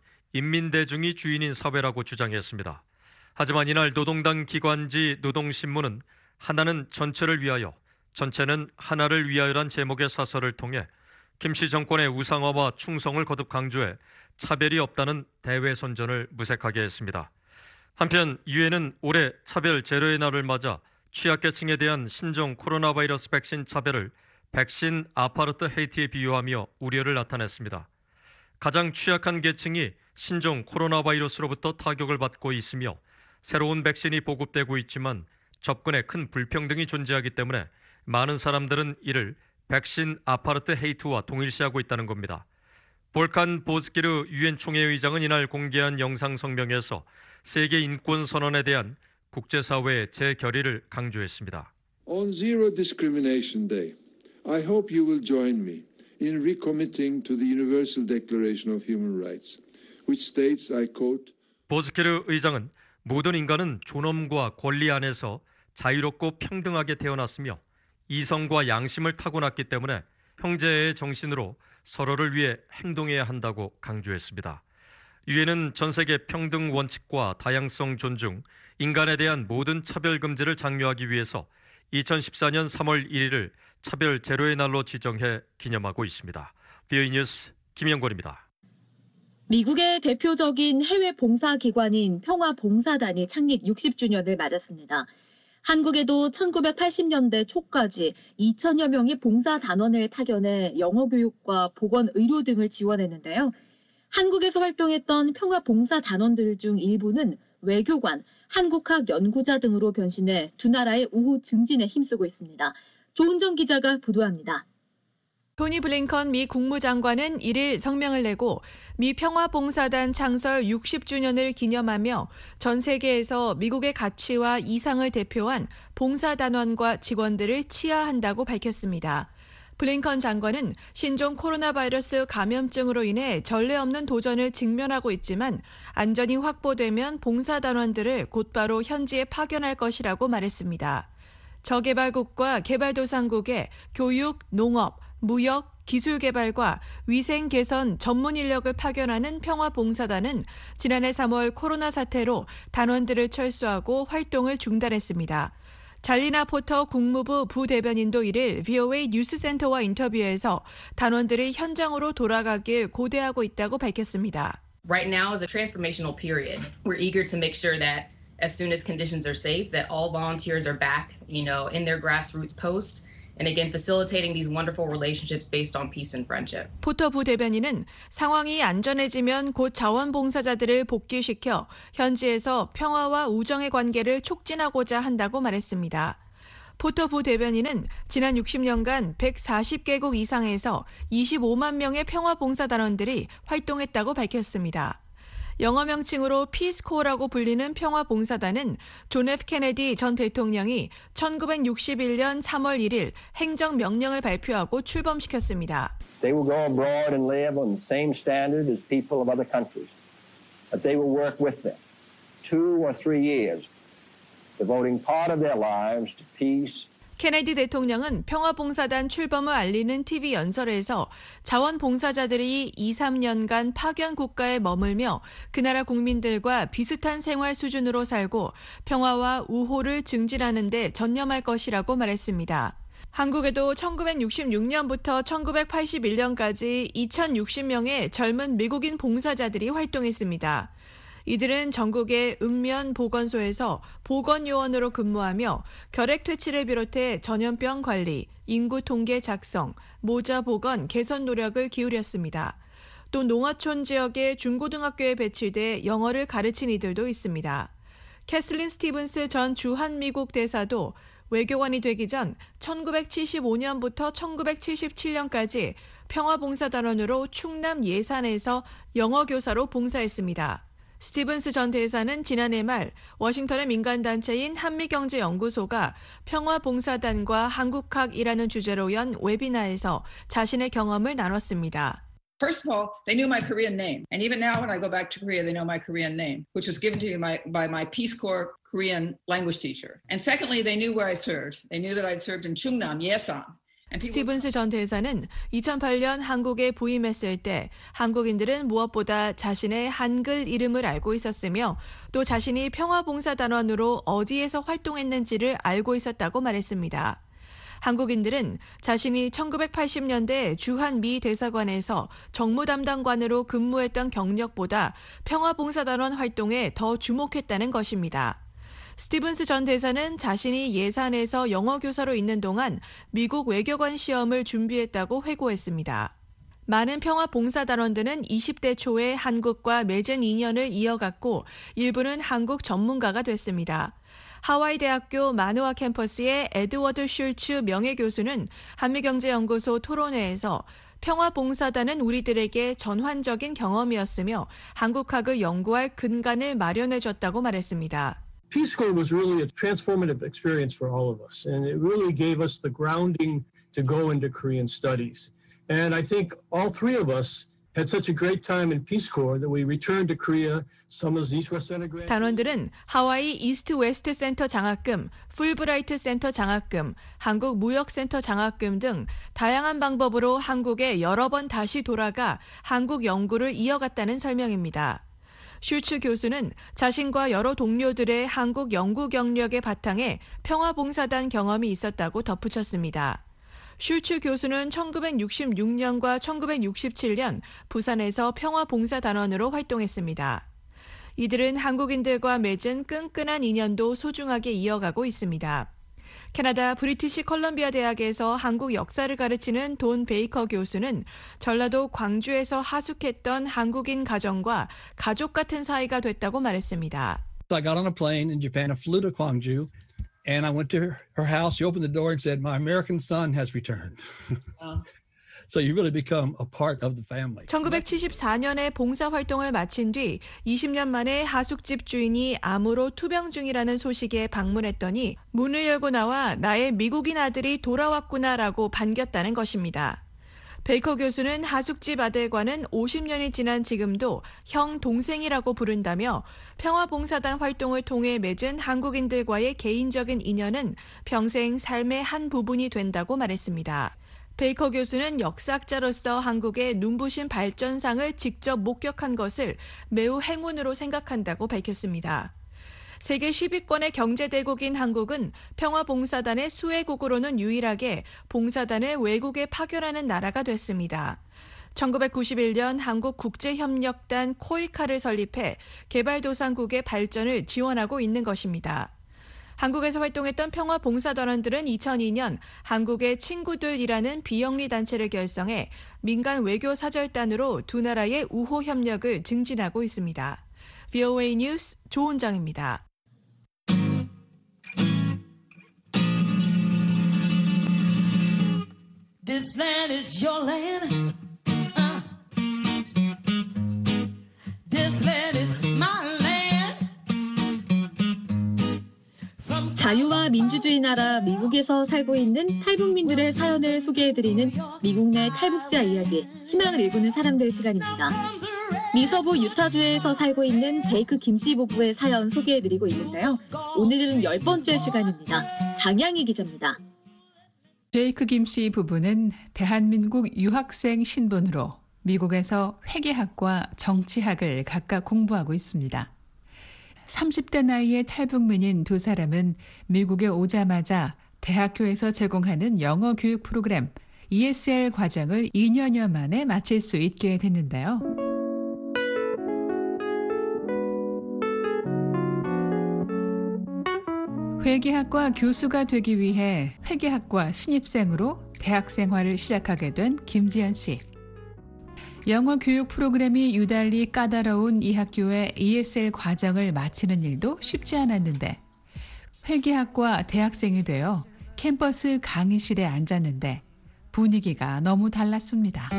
인민대중이 주인인 사회라고 주장했습니다. 하지만 이날 노동당 기관지 노동신문은 하나는 전체를 위하여, 전체는 하나를 위하여란 제목의 사설을 통해 김씨 정권의 우상화와 충성을 거듭 강조해 차별이 없다는 대외선전을 무색하게 했습니다. 한편 유엔은 올해 차별 제로의 날을 맞아 취약계층에 대한 신종 코로나 바이러스 백신 차별을 백신 아파르트헤이트에 비유하며 우려를 나타냈습니다. 가장 취약한 계층이 신종 코로나 바이러스로부터 타격을 받고 있으며 새로운 백신이 보급되고 있지만 접근에 큰 불평등이 존재하기 때문에 많은 사람들은 이를 백신 아파르트헤이트와 동일시하고 있다는 겁니다. 볼칸 보스키르 유엔 총회의장은 이날 공개한 영상 성명에서 세계 인권 선언에 대한 국제사회의 재결의를 강조했습니다. On Zero Discrimination Day, I hope you will join me in recommitting to the Universal Declaration of Human Rights, which states, I quote, 보스키르 의장은 모든 인간은 존엄과 권리 안에서 자유롭고 평등하게 태어났으며 이성과 양심을 타고났기 때문에 형제의 정신으로 서로를 위해 행동해야 한다고 강조했습니다. 유엔은 전 세계 평등 원칙과 다양성 존중, 인간에 대한 모든 차별 금지를 장려하기 위해서 이천십사 년 삼월 일일을 차별 제로의 날로 지정해 기념하고 있습니다. 비오에이 뉴스 김영권입니다. 미국의 대표적인 해외 봉사기관인 평화봉사단이 창립 육십 주년을 맞았습니다. 한국에도 천구백팔십 년대 초까지 이천여 명의 봉사단원을 파견해 영어교육과 보건의료 등을 지원했는데요. 한국에서 활동했던 평화봉사단원들 중 일부는 외교관, 한국학 연구자 등으로 변신해 두 나라의 우호 증진에 힘쓰고 있습니다. 조은정 기자가 보도합니다. 토니 블링컨 미 국무장관은 일 일 성명을 내고 미 평화봉사단 창설 육십 주년을 기념하며 전 세계에서 미국의 가치와 이상을 대표한 봉사단원과 직원들을 치하한다고 밝혔습니다. 블링컨 장관은 신종 코로나 바이러스 감염증으로 인해 전례 없는 도전을 직면하고 있지만 안전이 확보되면 봉사단원들을 곧바로 현지에 파견할 것이라고 말했습니다. 저개발국과 개발도상국의 교육, 농업, 무역, 기술개발과 위생 개선 전문 인력을 파견하는 평화봉사단은 지난해 삼월 코로나 사태로 단원들을 철수하고 활동을 중단했습니다. 잘리나 포터 국무부 부대변인도 일 일 브이오에이 뉴스센터와 인터뷰에서 단원들이 현장으로 돌아가길 고대하고 있다고 밝혔습니다. Right now is a transformational period. We're eager to make sure that as soon as conditions are safe, that all volunteers are back, you know, in their grassroots post. And again, facilitating these wonderful relationships based on peace and friendship. 포터 부대변인은 상황이 안전해지면 곧 자원봉사자들을 복귀시켜 현지에서 평화와 우정의 관계를 촉진하고자 한다고 말했습니다. 포터 부대변인은 지난 육십 년간 백사십 개국 이상에서 이십오만 명의 평화봉사단원들이 활동했다고 밝혔습니다. 영어 명칭으로 피스코어라고 불리는 평화봉사단은 존 에프 케네디 전 대통령이 천구백육십일 년 삼월 일 일 행정명령을 발표하고 출범시켰습니다. They will go abroad and live on the same standard as people of other countries. But they will work with them two or three years, devoting part of their lives to peace. 케네디 대통령은 평화봉사단 출범을 알리는 티비 연설에서 자원봉사자들이 이, 삼 년간 파견 국가에 머물며 그 나라 국민들과 비슷한 생활 수준으로 살고 평화와 우호를 증진하는 데 전념할 것이라고 말했습니다. 한국에도 천구백육십육 년부터 천구백팔십일 년까지 이천육십 명의 젊은 미국인 봉사자들이 활동했습니다. 이들은 전국의 읍면 보건소에서 보건요원으로 근무하며 결핵 퇴치를 비롯해 전염병 관리, 인구 통계 작성, 모자 보건 개선 노력을 기울였습니다. 또 농어촌 지역의 중고등학교에 배치돼 영어를 가르친 이들도 있습니다. 캐슬린 스티븐스 전 주한미국 대사도 외교관이 되기 전 천구백칠십오 년부터 천구백칠십칠 년까지 평화봉사단원으로 충남 예산에서 영어교사로 봉사했습니다. 스티븐스 전 대사는 지난해 말 워싱턴의 민간단체인 한미경제연구소가 평화봉사단과 한국학이라는 주제로 연 웨비나에서 자신의 경험을 나눴습니다. First of all, they knew my Korean name. And even now when I go back to Korea, they know my Korean name, which was given to me by, by my Peace Corps Korean language teacher. And secondly, they knew where I served. They knew that I'd served in Chungnam, Yesan. 스티븐스 전 대사는 이천팔 년 한국에 부임했을 때 한국인들은 무엇보다 자신의 한글 이름을 알고 있었으며 또 자신이 평화봉사단원으로 어디에서 활동했는지를 알고 있었다고 말했습니다. 한국인들은 자신이 천구백팔십 년대 주한미 대사관에서 정무 담당관으로 근무했던 경력보다 평화봉사단원 활동에 더 주목했다는 것입니다. 스티븐스 전 대사는 자신이 예산에서 영어교사로 있는 동안 미국 외교관 시험을 준비했다고 회고했습니다. 많은 평화봉사단원들은 이십 대 초에 한국과 맺은 인연을 이어갔고 일부는 한국 전문가가 됐습니다. 하와이 대학교 마누아 캠퍼스의 에드워드 슐츠 명예교수는 한미경제연구소 토론회에서 평화봉사단은 우리들에게 전환적인 경험이었으며 한국학을 연구할 근간을 마련해줬다고 말했습니다. Peace Corps was really a transformative experience for all of us, and it really gave us the grounding to go into Korean studies. And I think all three of us had such a great time in Peace Corps that we returned to Korea. Some of these West Center grants. 단원들은 하와이 이스트 웨스트 센터 장학금, 풀브라이트 센터 장학금, 한국 무역센터 장학금 등 다양한 방법으로 한국에 여러 번 다시 돌아가 한국 연구를 이어갔다는 설명입니다. 슐츠 교수는 자신과 여러 동료들의 한국 연구 경력의 바탕에 평화봉사단 경험이 있었다고 덧붙였습니다. 슐츠 교수는 천구백육십육 년과 천구백육십칠 년 부산에서 평화봉사단원으로 활동했습니다. 이들은 한국인들과 맺은 끈끈한 인연도 소중하게 이어가고 있습니다. 캐나다 브리티시 컬럼비아 대학에서 한국 역사를 가르치는 돈 베이커 교수는 전라도 광주에서 하숙했던 한국인 가정과 가족 같은 사이가 됐다고 말했습니다. So I got on a plane in Japan. I flew to Gwangju, and I went to her, her house. She opened the door and said, "My American son has returned." 어. So you really become a part of the family. 천구백칠십사 년에 봉사활동을 마친 뒤 이십 년 만에 하숙집 주인이 암으로 투병 중이라는 소식에 방문했더니 문을 열고 나와 나의 미국인 아들이 돌아왔구나라고 반겼다는 것입니다. 베이커 교수는 하숙집 아들과는 오십 년이 지난 지금도 형, 동생이라고 부른다며 평화봉사단 활동을 통해 맺은 한국인들과의 개인적인 인연은 평생 삶의 한 부분이 된다고 말했습니다. 베이커 교수는 역사학자로서 한국의 눈부신 발전상을 직접 목격한 것을 매우 행운으로 생각한다고 밝혔습니다. 세계 십 위권의 경제대국인 한국은 평화봉사단의 수혜국으로는 유일하게 봉사단을 외국에 파견하는 나라가 됐습니다. 천구백구십일 년 한국국제협력단 코이카를 설립해 개발도상국의 발전을 지원하고 있는 것입니다. 한국에서 활동했던 평화봉사단원들은 이천이 년 한국의 친구들이라는 비영리 단체를 결성해 민간 외교사절단으로 두 나라의 우호 협력을 증진하고 있습니다. 브이오에이 뉴스 조은정입니다. This land is your land. Uh. This land is my land. 자유와 민주주의 나라 미국에서 살고 있는 탈북민들의 사연을 소개해드리는 미국 내 탈북자 이야기, 희망을 일구는 사람들 시간입니다. 미서부 유타주에서 살고 있는 제이크 김씨 부부의 사연 소개해드리고 있는데요. 오늘은 열 번째 시간입니다. 장양희 기자입니다. 제이크 김씨 부부는 대한민국 유학생 신분으로 미국에서 회계학과 정치학을 각각 공부하고 있습니다. 삼십 대 나이의 탈북민인 두 사람은 미국에 오자마자 대학교에서 제공하는 영어 교육 프로그램 이에스엘 과정을 이 년여 만에 마칠 수 있게 됐는데요. 회계학과 교수가 되기 위해 회계학과 신입생으로 대학 생활을 시작하게 된 김지연 씨. 영어 교육 프로그램이 유달리 까다로운 이 학교의 이에스엘 과정을 마치는 일도 쉽지 않았는데 회계학과 대학생이 되어 캠퍼스 강의실에 앉았는데 분위기가 너무 달랐습니다.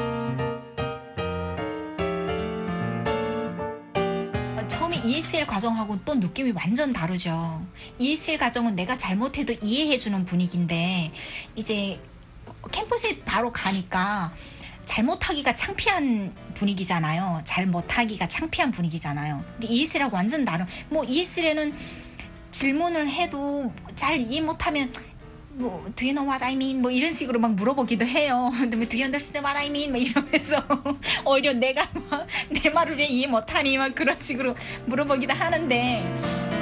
처음에 이에스엘 과정하고 또 느낌이 완전 다르죠. 이에스엘 과정은 내가 잘못해도 이해해주는 분위기인데 이제 캠퍼스에 바로 가니까 잘못하기가 창피한 분위기잖아요. 잘못하기가 창피한 분위기잖아요. 이에스엘하고 완전 다른. 뭐 이에스엘에는 질문을 해도 잘 이해 못하면 뭐 Do you know what I mean? 뭐 이런 식으로 막 물어보기도 해요. 근데 Do you understand what I mean? 막 이러면서 오히려 내가 막 내 말을 왜 이해 못하니? 막 그런 식으로 물어보기도 하는데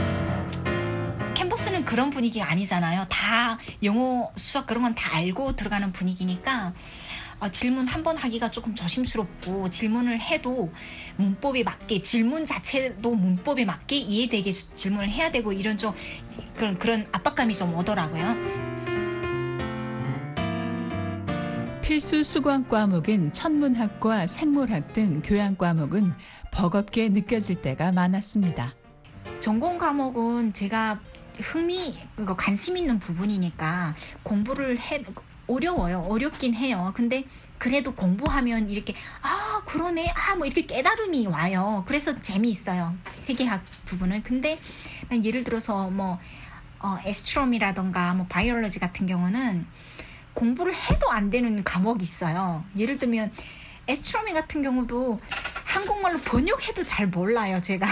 캠퍼스는 그런 분위기가 아니잖아요. 다 영어, 수학 그런 건 다 알고 들어가는 분위기니까 어, 질문 한 번 하기가 조금 조심스럽고 질문을 해도 문법에 맞게 질문 자체도 문법에 맞게 이해되게 질문을 해야 되고 이런 좀 그런 그런 압박감이 좀 오더라고요. 필수 수강 과목인 천문학과 생물학 등 교양 과목은 버겁게 느껴질 때가 많았습니다. 전공 과목은 제가 흥미, 관심 있는 부분이니까 공부를 해 어려워요. 어렵긴 해요. 근데 그래도 공부하면 이렇게 아 그러네 아 뭐 이렇게 깨달음이 와요. 그래서 재미있어요. 회계학 부분은. 근데 예를 들어서 뭐 어, 에스트롬이라던가 뭐 바이올로지 같은 경우는 공부를 해도 안 되는 과목이 있어요. 예를 들면 에스트로미 같은 경우도 한국말로 번역해도 잘 몰라요. 제가.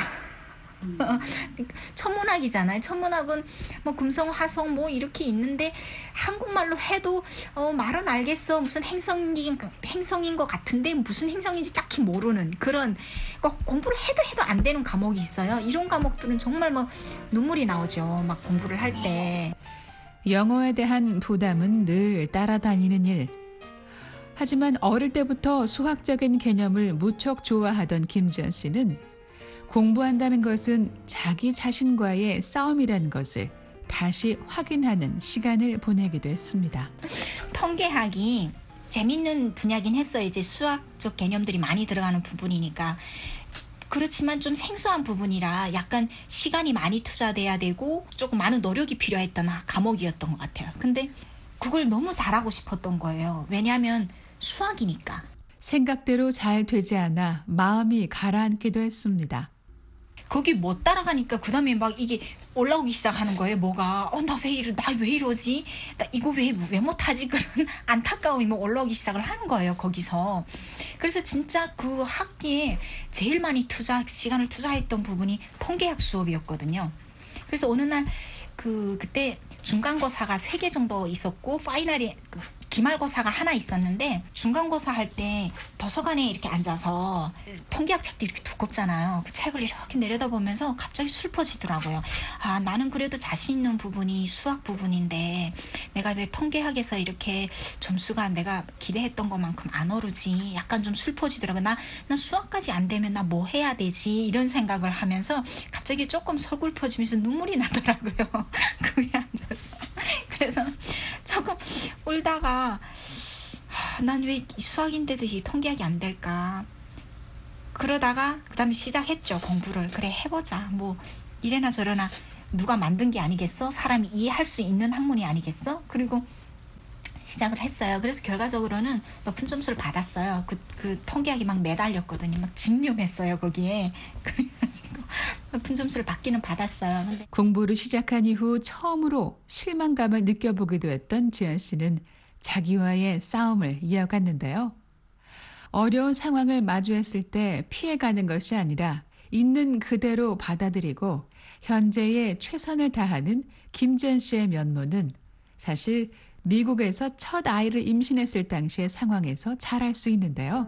천문학이잖아요. 천문학은 뭐 금성, 화성 뭐 이렇게 있는데 한국말로 해도 어, 말은 알겠어. 무슨 행성인 행성인 것 같은데 무슨 행성인지 딱히 모르는 그런 그러니까 공부를 해도 해도 안 되는 과목이 있어요. 이런 과목들은 정말 막 눈물이 나오죠. 막 공부를 할 때. 영어에 대한 부담은 늘 따라다니는 일. 하지만 어릴 때부터 수학적인 개념을 무척 좋아하던 김지연 씨는 공부한다는 것은 자기 자신과의 싸움이라는 것을 다시 확인하는 시간을 보내기도 했습니다. 통계학이 재밌는 분야긴 했어요. 이제 수학적 개념들이 많이 들어가는 부분이니까 그렇지만 좀 생소한 부분이라 약간 시간이 많이 투자돼야 되고 조금 많은 노력이 필요했던 과목이었던 것 같아요. 근데 그걸 너무 잘하고 싶었던 거예요. 왜냐하면 수학이니까. 생각대로 잘 되지 않아 마음이 가라앉기도 했습니다. 거기 못 따라가니까 그 다음에 막 이게 올라오기 시작하는 거예요. 뭐가 어, 나 왜 이러, 나 왜 이러지? 나 이거 왜 왜 못하지? 그런 안타까움이 뭐 올라오기 시작을 하는 거예요. 거기서. 그래서 진짜 그 학기에 제일 많이 투자 시간을 투자했던 부분이 통계학 수업이었거든요. 그래서 어느 날 그 그때 중간고사가 세 개 정도 있었고 파이널이 기말고사가 하나 있었는데 중간고사 할 때 도서관에 이렇게 앉아서 통계학 책도 이렇게 두껍잖아요. 그 책을 이렇게 내려다보면서 갑자기 슬퍼지더라고요. 아, 나는 그래도 자신 있는 부분이 수학 부분인데 내가 왜 통계학에서 이렇게 점수가 내가 기대했던 것만큼 안 오르지? 약간 좀 슬퍼지더라고요. 나, 나 수학까지 안 되면 나 뭐 해야 되지? 이런 생각을 하면서 갑자기 조금 서글퍼지면서 눈물이 나더라고요. 그에 앉아서. 그래서 조금 울다가 난 왜 수학인데도 이 통계학이 안 될까? 그러다가 그 다음에 시작했죠. 공부를. 그래 해보자. 뭐 이래나 저래나 누가 만든 게 아니겠어? 사람이 이해할 수 있는 학문이 아니겠어? 그리고 시작을 했어요. 그래서 결과적으로는 높은 점수를 받았어요. 그, 그 통계학이 막 매달렸거든요. 막 집념했어요. 거기에. 그래가지고 높은 점수를 받기는 받았어요. 근데 공부를 시작한 이후 처음으로 실망감을 느껴보기도 했던 지연 씨는 자기와의 싸움을 이어갔는데요. 어려운 상황을 마주했을 때 피해가는 것이 아니라 있는 그대로 받아들이고 현재에 최선을 다하는 김지연 씨의 면모는 사실 미국에서 첫 아이를 임신했을 당시의 상황에서 잘 알 수 있는데요.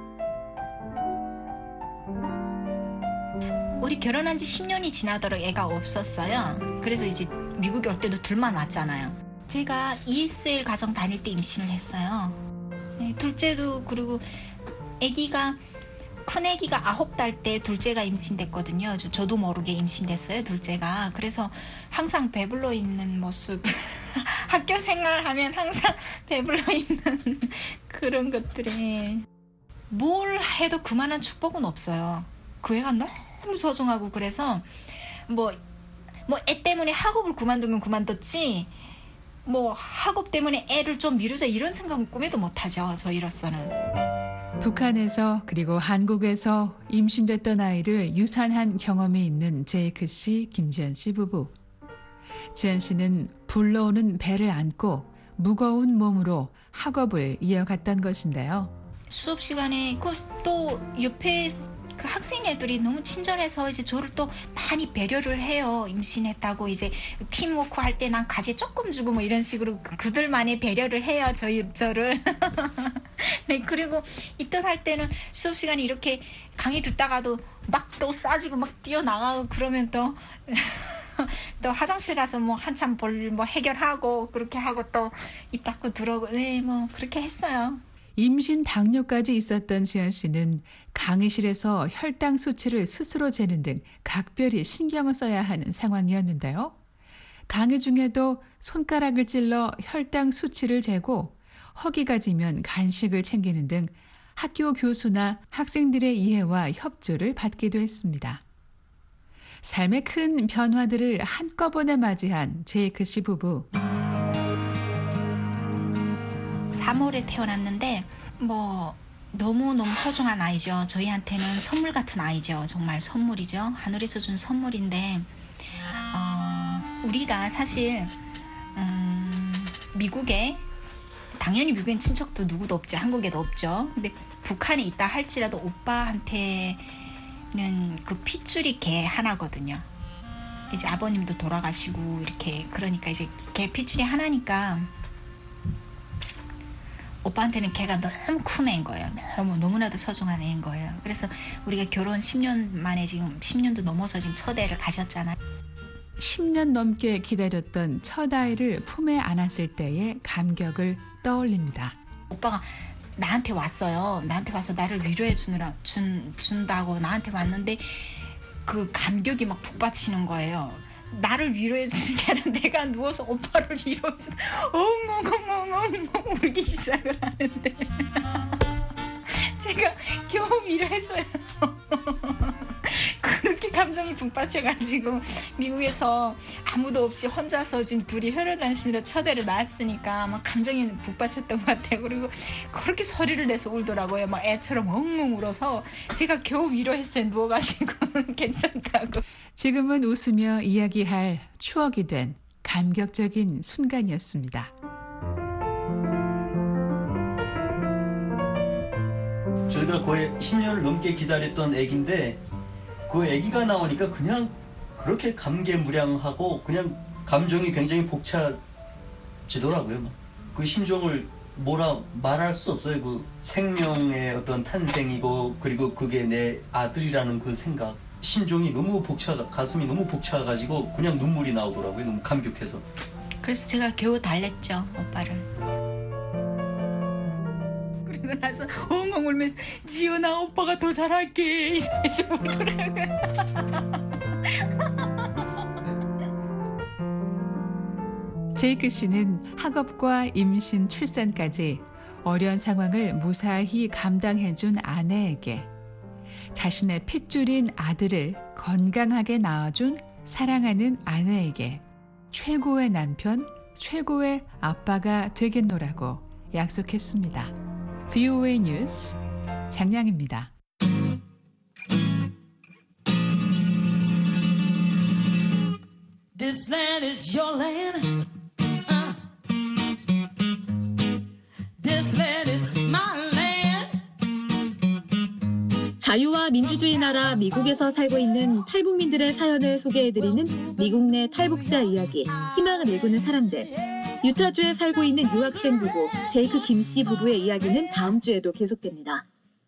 우리 결혼한 지 십 년이 지나도록 애가 없었어요. 그래서 이제 미국에 올 때도 둘만 왔잖아요. 제가 이에스엘 가정 다닐 때 임신을 했어요. 네, 둘째도 그리고 아기가 큰 아기가 아홉 달 때 둘째가 임신됐거든요. 저, 저도 모르게 임신됐어요. 둘째가. 그래서 항상 배불러 있는 모습. 학교 생활하면 항상 배불러 있는 그런 것들이. 뭘 해도 그만한 축복은 없어요. 그 애가 너무 소중하고 그래서 뭐, 뭐 애 때문에 학업을 그만두면 그만뒀지 뭐 학업 때문에 애를 좀 미루자 이런 생각은 꿈에도 못하죠. 저희로서는. 북한에서 그리고 한국에서 임신됐던 아이를 유산한 경험이 있는 제이크 씨, 김지연 씨 부부. 지연 씨는 불러오는 배를 안고 무거운 몸으로 학업을 이어갔던 것인데요. 수업 시간에 그 또 옆에 그 학생 애들이 너무 친절해서 이제 저를 또 많이 배려를 해요. 임신했다고 이제 팀워크 할 때 난 과제 조금 주고 뭐 이런 식으로 그들만의 배려를 해요. 저희 저를. 네, 그리고 입덧할 때는 수업 시간에 이렇게 강의 듣다가도 막 또 싸지고 막 뛰어나가고 그러면 또 또 화장실 가서 뭐 한참 볼 뭐 해결하고 그렇게 하고 또 입 닫고 들어오고 네, 뭐 그렇게 했어요. 임신 당뇨까지 있었던 지연 씨는 강의실에서 혈당 수치를 스스로 재는 등 각별히 신경을 써야 하는 상황이었는데요. 강의 중에도 손가락을 찔러 혈당 수치를 재고 허기가 지면 간식을 챙기는 등 학교 교수나 학생들의 이해와 협조를 받기도 했습니다. 삶의 큰 변화들을 한꺼번에 맞이한 제이크 씨 부부. 삼월에 태어났는데 뭐 너무너무 소중한 아이죠. 저희한테는 선물 같은 아이죠. 정말 선물이죠. 하늘에서 준 선물인데 어, 우리가 사실 음, 미국에 당연히 미국엔 친척도 누구도 없죠. 한국에도 없죠. 근데 북한에 있다 할지라도 오빠한테는 그 핏줄이 걔 하나거든요. 이제 아버님도 돌아가시고 이렇게 그러니까 이제 걔 핏줄이 하나니까 오빠한테는 걔가 너무 큰 애인 거예요. 너무, 너무나도 소중한 애인 거예요. 그래서 우리가 결혼 십 년 만에 지금 십 년도 넘어서 지금 첫 애를 가졌잖아요. 십 년 넘게 기다렸던 첫 아이를 품에 안았을 때의 감격을 떠올립니다. 오빠가 나한테 왔어요. 나한테 와서 나를 위로해 주느라 준, 준다고 나한테 왔는데 그 감격이 막 북받치는 거예요. 나를 위로해 주는 게 아니라 내가 누워서 오빠를 위로해 주는 엉엉엉엉엉 울기 시작을 하는데 제가 겨우 위로했어요. 감정이 북받쳐가지고 미국에서 아무도 없이 혼자서 지금 둘이 혈혈단신으로 첫애를 낳았으니까 막 감정이 북받쳤던 것 같아요. 그리고 그렇게 소리를 내서 울더라고요. 막 애처럼 엉엉 울어서 제가 겨우 위로했어요. 누워가지고 괜찮다고. 지금은 웃으며 이야기할 추억이 된 감격적인 순간이었습니다. 저희가 거의 십 년을 넘게 기다렸던 애기인데 그 애기가 나오니까 그냥 그렇게 감개무량하고 그냥 감정이 굉장히 벅차지더라고요. 그 심정을 뭐라 말할 수 없어요. 그 생명의 어떤 탄생이고 그리고 그게 내 아들이라는 그 생각. 심정이 너무 벅차, 가슴이 너무 벅차가지고 그냥 눈물이 나오더라고요. 너무 감격해서. 그래서 제가 겨우 달랬죠, 오빠를. 그러고 나서 엉엉 울면서 지연아 오빠가 더 잘할게 이러면서 울더라고요. 제이크 씨는 학업과 임신, 출산까지 어려운 상황을 무사히 감당해준 아내에게 자신의 핏줄인 아들을 건강하게 낳아준 사랑하는 아내에게 최고의 남편, 최고의 아빠가 되겠노라고 약속했습니다. 브이오에이 뉴스 장량입니다. This land is your land. Uh. This land is my land. 자유와 민주주의 나라 미국에서 살고 있는 탈북민들의 사연을 소개해드리는 미국 내 탈북자 이야기, 희망을 일구는 사람들. 유타주에 살고 있는 유학생 부부 제이크 김 씨 부부의 이야기는 다음 주에도 계속됩니다.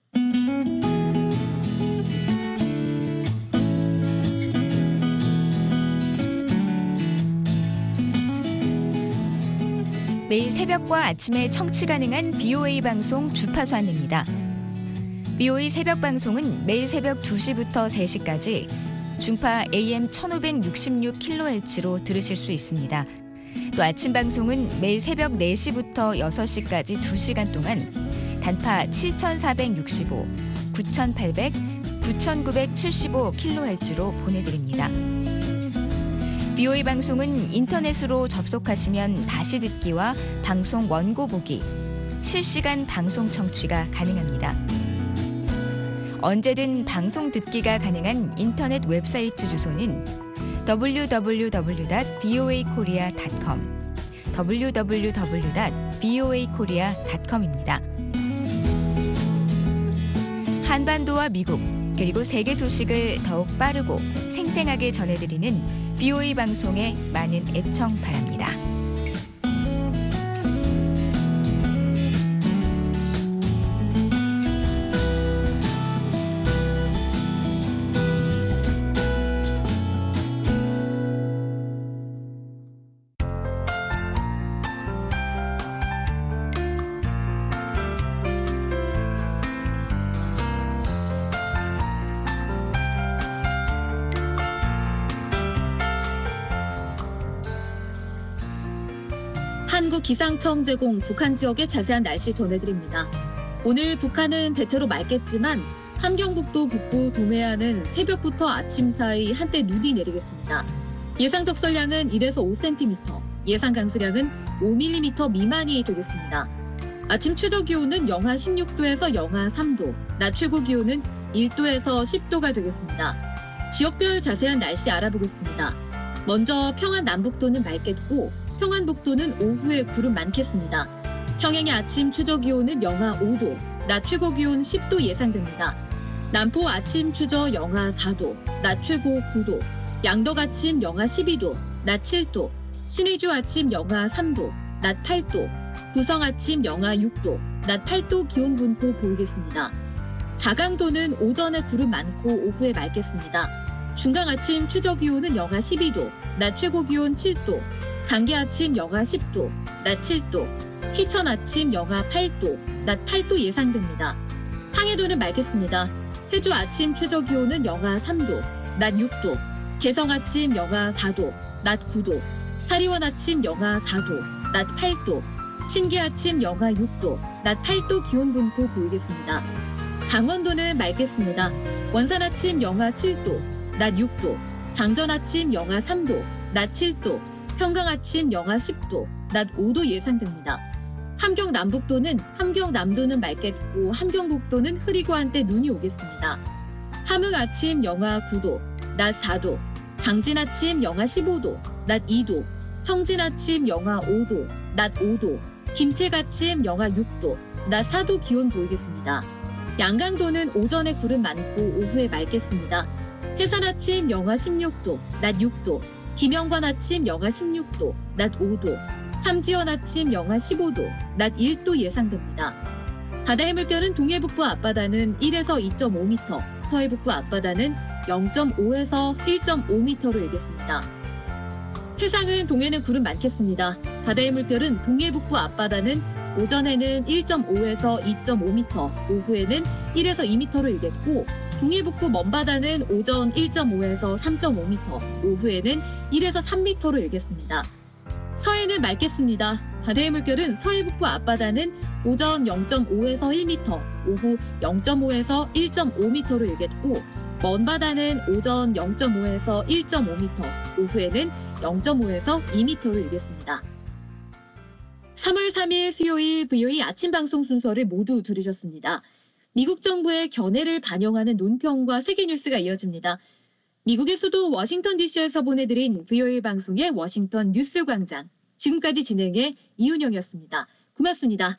매일 새벽과 아침에 청취 가능한 브이오에이 방송 주파수 안내입니다. 브이오에이 새벽 방송은 매일 새벽 두 시부터 세 시까지 중파 에이엠 천오백육십육 킬로헤르츠로 들으실 수 있습니다. 또 아침 방송은 매일 새벽 네 시부터 여섯 시까지 두 시간 동안 단파 칠천사백육십오, 구천팔백, 구천구백칠십오 킬로헤르츠로 보내드립니다. 브이오에이 방송은 인터넷으로 접속하시면 다시 듣기와 방송 원고 보기, 실시간 방송 청취가 가능합니다. 언제든 방송 듣기가 가능한 인터넷 웹사이트 주소는 더블유 더블유 더블유 닷 브이오에이 코리아 닷 컴, 더블유 더블유 더블유 닷 브이오에이 코리아 닷 컴입니다. 한반도와 미국, 그리고 세계 소식을 더욱 빠르고 생생하게 전해드리는 브이오에이 방송에 많은 애청 바랍니다. 한국기상청 제공 북한 지역의 자세한 날씨 전해드립니다. 오늘 북한은 대체로 맑겠지만 함경북도 북부 동해안은 새벽부터 아침 사이 한때 눈이 내리겠습니다. 예상 적설량은 일에서 오 센티미터, 예상 강수량은 오 밀리미터 미만이 되겠습니다. 아침 최저 기온은 영하 십육 도에서 영하 삼 도, 낮 최고 기온은 일 도에서 십 도가 되겠습니다. 지역별 자세한 날씨 알아보겠습니다. 먼저 평안 남북도는 맑겠고 평안북도는 오후에 구름 많겠습니다. 평양의 아침 최저 기온은 영하 오 도, 낮 최고 기온 십 도 예상됩니다. 남포 아침 최저 영하 사 도, 낮 최고 구 도, 양덕 아침 영하 십이 도, 낮 칠 도, 신의주 아침 영하 삼 도, 낮 팔 도, 구성 아침 영하 육 도, 낮 팔 도 기온 분포 보이겠습니다. 자강도는 오전에 구름 많고 오후에 맑겠습니다. 중강 아침 최저 기온은 영하 십이 도, 낮 최고 기온 칠 도, 강계 아침 영하 십 도, 낮 칠 도, 희천 아침 영하 팔 도, 낮 팔 도 예상됩니다. 항해도는 맑겠습니다. 해주 아침 최저 기온은 영하 삼 도, 낮 육 도, 개성 아침 영하 사 도, 낮 구 도, 사리원 아침 영하 사 도, 낮 팔 도, 신기 아침 영하 육 도, 낮 팔 도 기온 분포 보이겠습니다. 강원도는 맑겠습니다. 원산 아침 영하 칠 도, 낮 육 도, 장전 아침 영하 삼 도, 낮 칠 도, 평강 아침 영하 십 도, 낮 오 도 예상됩니다. 함경 남북도는 함경 남도는 맑겠고 함경 북도는 흐리고 한때 눈이 오겠습니다. 함흥 아침 영하 구 도, 낮 사 도, 장진 아침 영하 십오 도, 낮 이 도, 청진 아침 영하 오 도, 낮 오 도, 김책 아침 영하 육 도, 낮 사 도 기온 보이겠습니다. 양강도는 오전에 구름 많고 오후에 맑겠습니다. 해산 아침 영하 십육 도, 낮 육 도, 김영관 아침 영하 십육 도, 낮 오 도, 삼지연 아침 영하 십오 도, 낮 일 도 예상됩니다. 바다의 물결은 동해북부 앞바다는 일에서 이 점 오 미터, 서해북부 앞바다는 영 점 오에서 일 점 오 미터로 일겠습니다. 해상은 동해는 구름 많겠습니다. 바다의 물결은 동해북부 앞바다는 오전에는 일 점 오에서 이 점 오 미터, 오후에는 일에서 이 미터로 일겠고 동해북부 먼바다는 오전 일 점 오에서 삼 점 오 미터, 오후에는 일에서 삼 미터로 일겠습니다. 서해는 맑겠습니다. 바다의 물결은 서해북부 앞바다는 오전 영 점 오에서 일 미터, 오후 영 점 오에서 일 점 오 미터로 일겠고 먼바다는 오전 영 점 오에서 일 점 오 미터, 오후에는 영 점 오에서 이 미터로 일겠습니다. 삼월 삼일 수요일 브이오에이 아침 방송 순서를 모두 들으셨습니다. 미국 정부의 견해를 반영하는 논평과 세계 뉴스가 이어집니다. 미국의 수도 워싱턴 디씨에서 보내드린 브이오에이 방송의 워싱턴 뉴스 광장. 지금까지 진행의 이윤영이었습니다. 고맙습니다.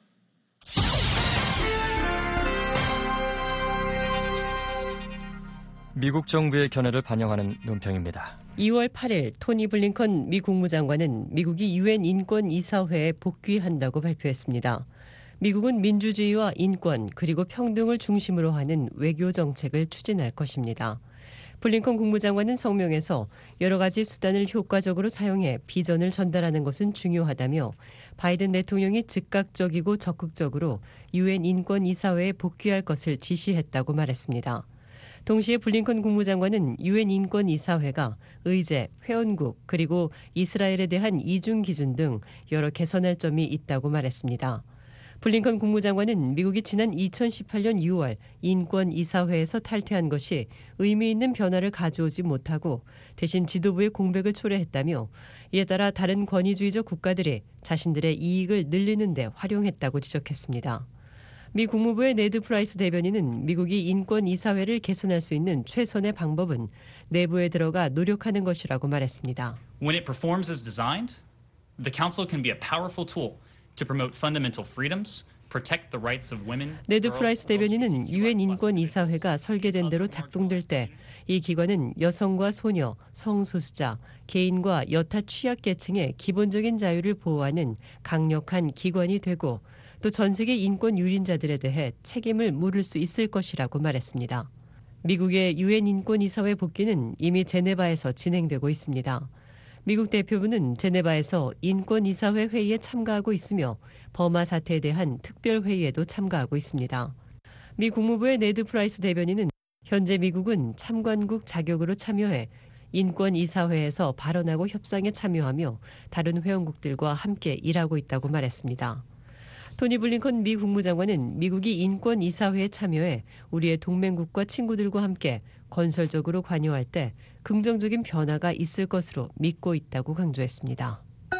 미국 정부의 견해를 반영하는 논평입니다. 이월 팔일 토니 블링컨 미 국무장관은 미국이 유엔 인권이사회에 복귀한다고 발표했습니다. 미국은 민주주의와 인권 그리고 평등을 중심으로 하는 외교 정책을 추진할 것입니다. 블링컨 국무장관은 성명에서 여러 가지 수단을 효과적으로 사용해 비전을 전달하는 것은 중요하다며 바이든 대통령이 즉각적이고 적극적으로 유엔 인권이사회에 복귀할 것을 지시했다고 말했습니다. 동시에 블링컨 국무장관은 유엔 인권이사회가 의제, 회원국 그리고 이스라엘에 대한 이중 기준 등 여러 개선할 점이 있다고 말했습니다. 블링컨 국무장관은 미국이 지난 이천십팔년 유월 인권이사회에서 탈퇴한 것이 의미 있는 변화를 가져오지 못하고 대신 지도부의 공백을 초래했다며 이에 따라 다른 권위주의적 국가들이 자신들의 이익을 늘리는 데 활용했다고 지적했습니다. 미 국무부의 네드 프라이스 대변인은 미국이 인권이사회를 개선할 수 있는 최선의 방법은 내부에 들어가 노력하는 것이라고 말했습니다. When it performs as designed, the Council can be a powerful tool to promote fundamental freedoms, protect the rights of women. 네드 프라이스 대변인은 유엔 인권이사회가 설계된 대로 작동될 때 이 기관은 여성과 소녀, 성소수자, 개인과 여타 취약계층의 기본적인 자유를 보호하는 강력한 기관이 되고 또 전 세계 인권 유린자들에 대해 책임을 물을 수 있을 것이라고 말했습니다. 미국의 유엔 인권이사회 복귀는 이미 제네바에서 진행되고 있습니다. 미국 대표부는 제네바에서 인권이사회 회의에 참가하고 있으며 버마 사태에 대한 특별회의에도 참가하고 있습니다. 미 국무부의 네드 프라이스 대변인은 현재 미국은 참관국 자격으로 참여해 인권이사회에서 발언하고 협상에 참여하며 다른 회원국들과 함께 일하고 있다고 말했습니다. 토니 블링컨 미 국무장관은 미국이 인권이사회에 참여해 우리의 동맹국과 친구들과 함께 건설적으로 관여할 때 긍정적인 변화가 있을 것으로 믿고 있다고 강조했습니다.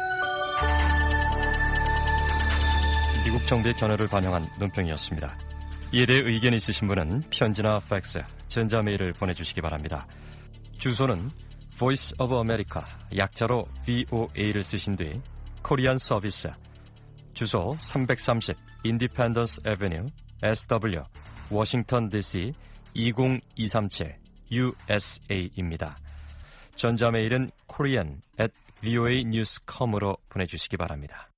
미국 정부의 견해를 반영한 논평이었습니다. 이에 대해 의견 있으신 분은 편지나 팩스, 전자메일을 보내주시기 바랍니다. 주소는 Voice of America, 약자로 브이오에이를 쓰신 뒤 코리안 서비스, 주소 삼백삼십 인디펜던스 애비뉴 에스더블유 워싱턴 디씨 이공이삼칠 유에스에이입니다. 전자메일은 korean at voa news dot com으로 보내주시기 바랍니다.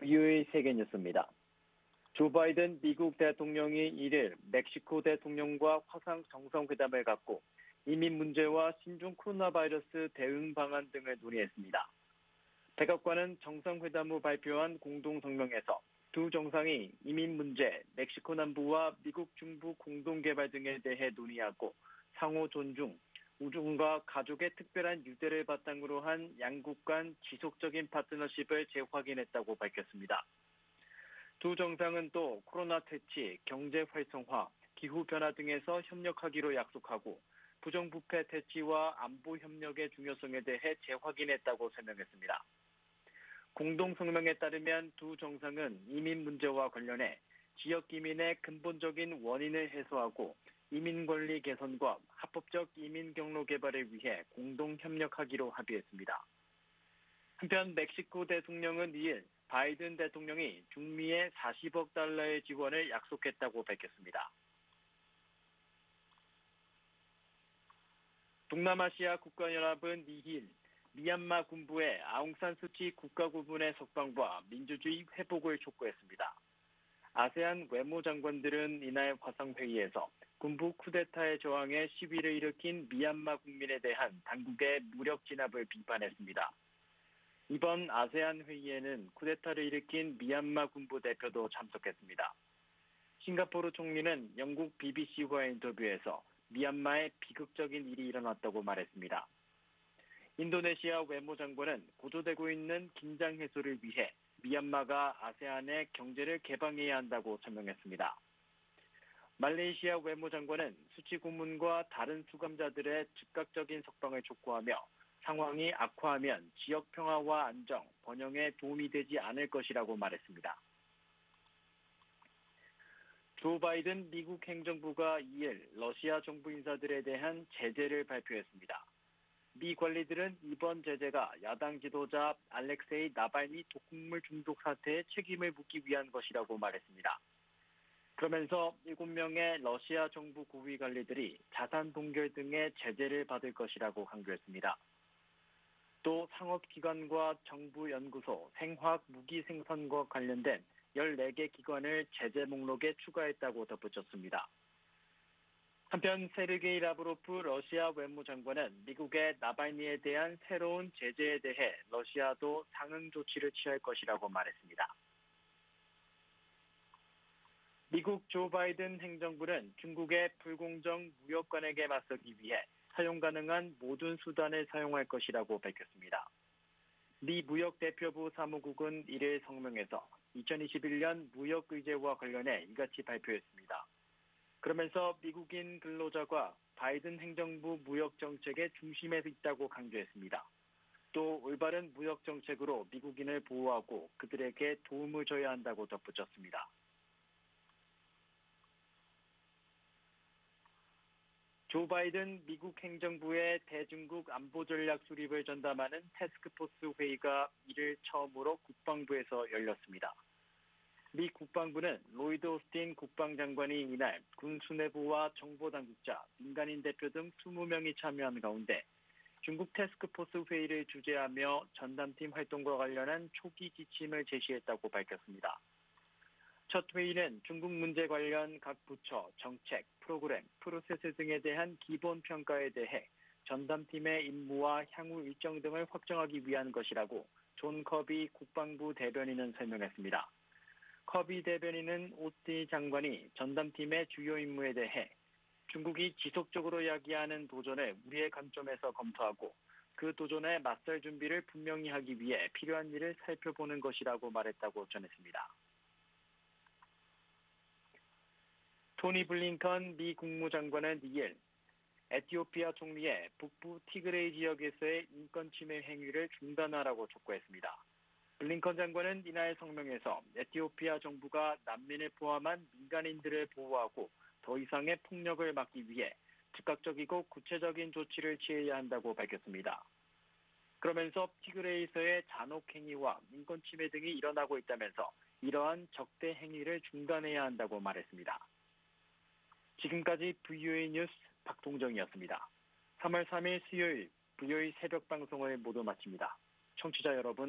비오에이 세계뉴스입니다. 조 바이든 미국 대통령이 일일 멕시코 대통령과 화상 정상회담을 갖고 이민 문제와 신종 코로나 바이러스 대응 방안 등을 논의했습니다. 백악관은 정상회담 후 발표한 공동성명에서 두 정상이 이민 문제, 멕시코 남부와 미국 중부 공동개발 등에 대해 논의하고 상호 존중, 우중과 가족의 특별한 유대를 바탕으로 한 양국 간 지속적인 파트너십을 재확인했다고 밝혔습니다. 두 정상은 또 코로나 퇴치, 경제 활성화, 기후변화 등에서 협력하기로 약속하고 부정부패 퇴치와 안보 협력의 중요성에 대해 재확인했다고 설명했습니다. 공동성명에 따르면 두 정상은 이민 문제와 관련해 지역 이민의 근본적인 원인을 해소하고 이민 권리 개선과 합법적 이민 경로 개발을 위해 공동 협력하기로 합의했습니다. 한편 멕시코 대통령은 이일 바이든 대통령이 중미에 사십억 달러의 지원을 약속했다고 밝혔습니다. 동남아시아 국가연합은 이일 미얀마 군부의 아웅산 수치 국가고문의 석방과 민주주의 회복을 촉구했습니다. 아세안 외무장관들은 이날 화상회의에서 군부 쿠데타에 저항해 시위를 일으킨 미얀마 국민에 대한 당국의 무력 진압을 비판했습니다. 이번 아세안 회의에는 쿠데타를 일으킨 미얀마 군부 대표도 참석했습니다. 싱가포르 총리는 영국 비비씨와의 인터뷰에서 미얀마에 비극적인 일이 일어났다고 말했습니다. 인도네시아 외무장관은 고조되고 있는 긴장 해소를 위해 미얀마가 아세안의 경제를 개방해야 한다고 설명했습니다. 말레이시아 외무장관은 수치 고문과 다른 수감자들의 즉각적인 석방을 촉구하며 상황이 악화하면 지역 평화와 안정, 번영에 도움이 되지 않을 것이라고 말했습니다. 조 바이든 미국 행정부가 이일 러시아 정부 인사들에 대한 제재를 발표했습니다. 미 관리들은 이번 제재가 야당 지도자 알렉세이 나발니 독극물 중독 사태에 책임을 묻기 위한 것이라고 말했습니다. 그러면서 일곱 명의 러시아 정부 고위 관리들이 자산 동결 등의 제재를 받을 것이라고 강조했습니다. 또 상업기관과 정부 연구소, 생화학 무기 생산과 관련된 열네 개 기관을 제재 목록에 추가했다고 덧붙였습니다. 한편 세르게이 라브로프 러시아 외무장관은 미국의 나발니에 대한 새로운 제재에 대해 러시아도 상응 조치를 취할 것이라고 말했습니다. 미국 조 바이든 행정부는 중국의 불공정 무역 관행에 맞서기 위해 사용 가능한 모든 수단을 사용할 것이라고 밝혔습니다. 미 무역대표부 사무국은 이일 성명에서 이천이십일 년 무역의제와 관련해 이같이 발표했습니다. 그러면서 미국인 근로자가 바이든 행정부 무역정책의 중심에 있다고 강조했습니다. 또 올바른 무역정책으로 미국인을 보호하고 그들에게 도움을 줘야 한다고 덧붙였습니다. 조 바이든 미국 행정부의 대중국 안보 전략 수립을 전담하는 태스크포스 회의가 이일 처음으로 국방부에서 열렸습니다. 미 국방부는 로이드 오스틴 국방장관이 이날 군 수뇌부와 정보당국자, 민간인 대표 등 이십 명이 참여한 가운데 중국 태스크포스 회의를 주재하며 전담팀 활동과 관련한 초기 지침을 제시했다고 밝혔습니다. 첫 회의는 중국 문제 관련 각 부처, 정책, 프로그램, 프로세스 등에 대한 기본 평가에 대해 전담팀의 임무와 향후 일정 등을 확정하기 위한 것이라고 존 커비 국방부 대변인은 설명했습니다. 커비 대변인은 오스틴 장관이 전담팀의 주요 임무에 대해 중국이 지속적으로 야기하는 도전을 우리의 관점에서 검토하고 그 도전에 맞설 준비를 분명히 하기 위해 필요한 일을 살펴보는 것이라고 말했다고 전했습니다. 토니 블링컨 미 국무장관은 이일 에티오피아 총리의 북부 티그레이 지역에서의 인권 침해 행위를 중단하라고 촉구했습니다. 블링컨 장관은 이날 성명에서 에티오피아 정부가 난민을 포함한 민간인들을 보호하고 더 이상의 폭력을 막기 위해 즉각적이고 구체적인 조치를 취해야 한다고 밝혔습니다. 그러면서 티그레이에서의 잔혹 행위와 인권 침해 등이 일어나고 있다면서 이러한 적대 행위를 중단해야 한다고 말했습니다. 지금까지 브이오에이 뉴스 박동정이었습니다. 삼월 삼일 수요일 브이오에이 새벽 방송을 모두 마칩니다. 청취자 여러분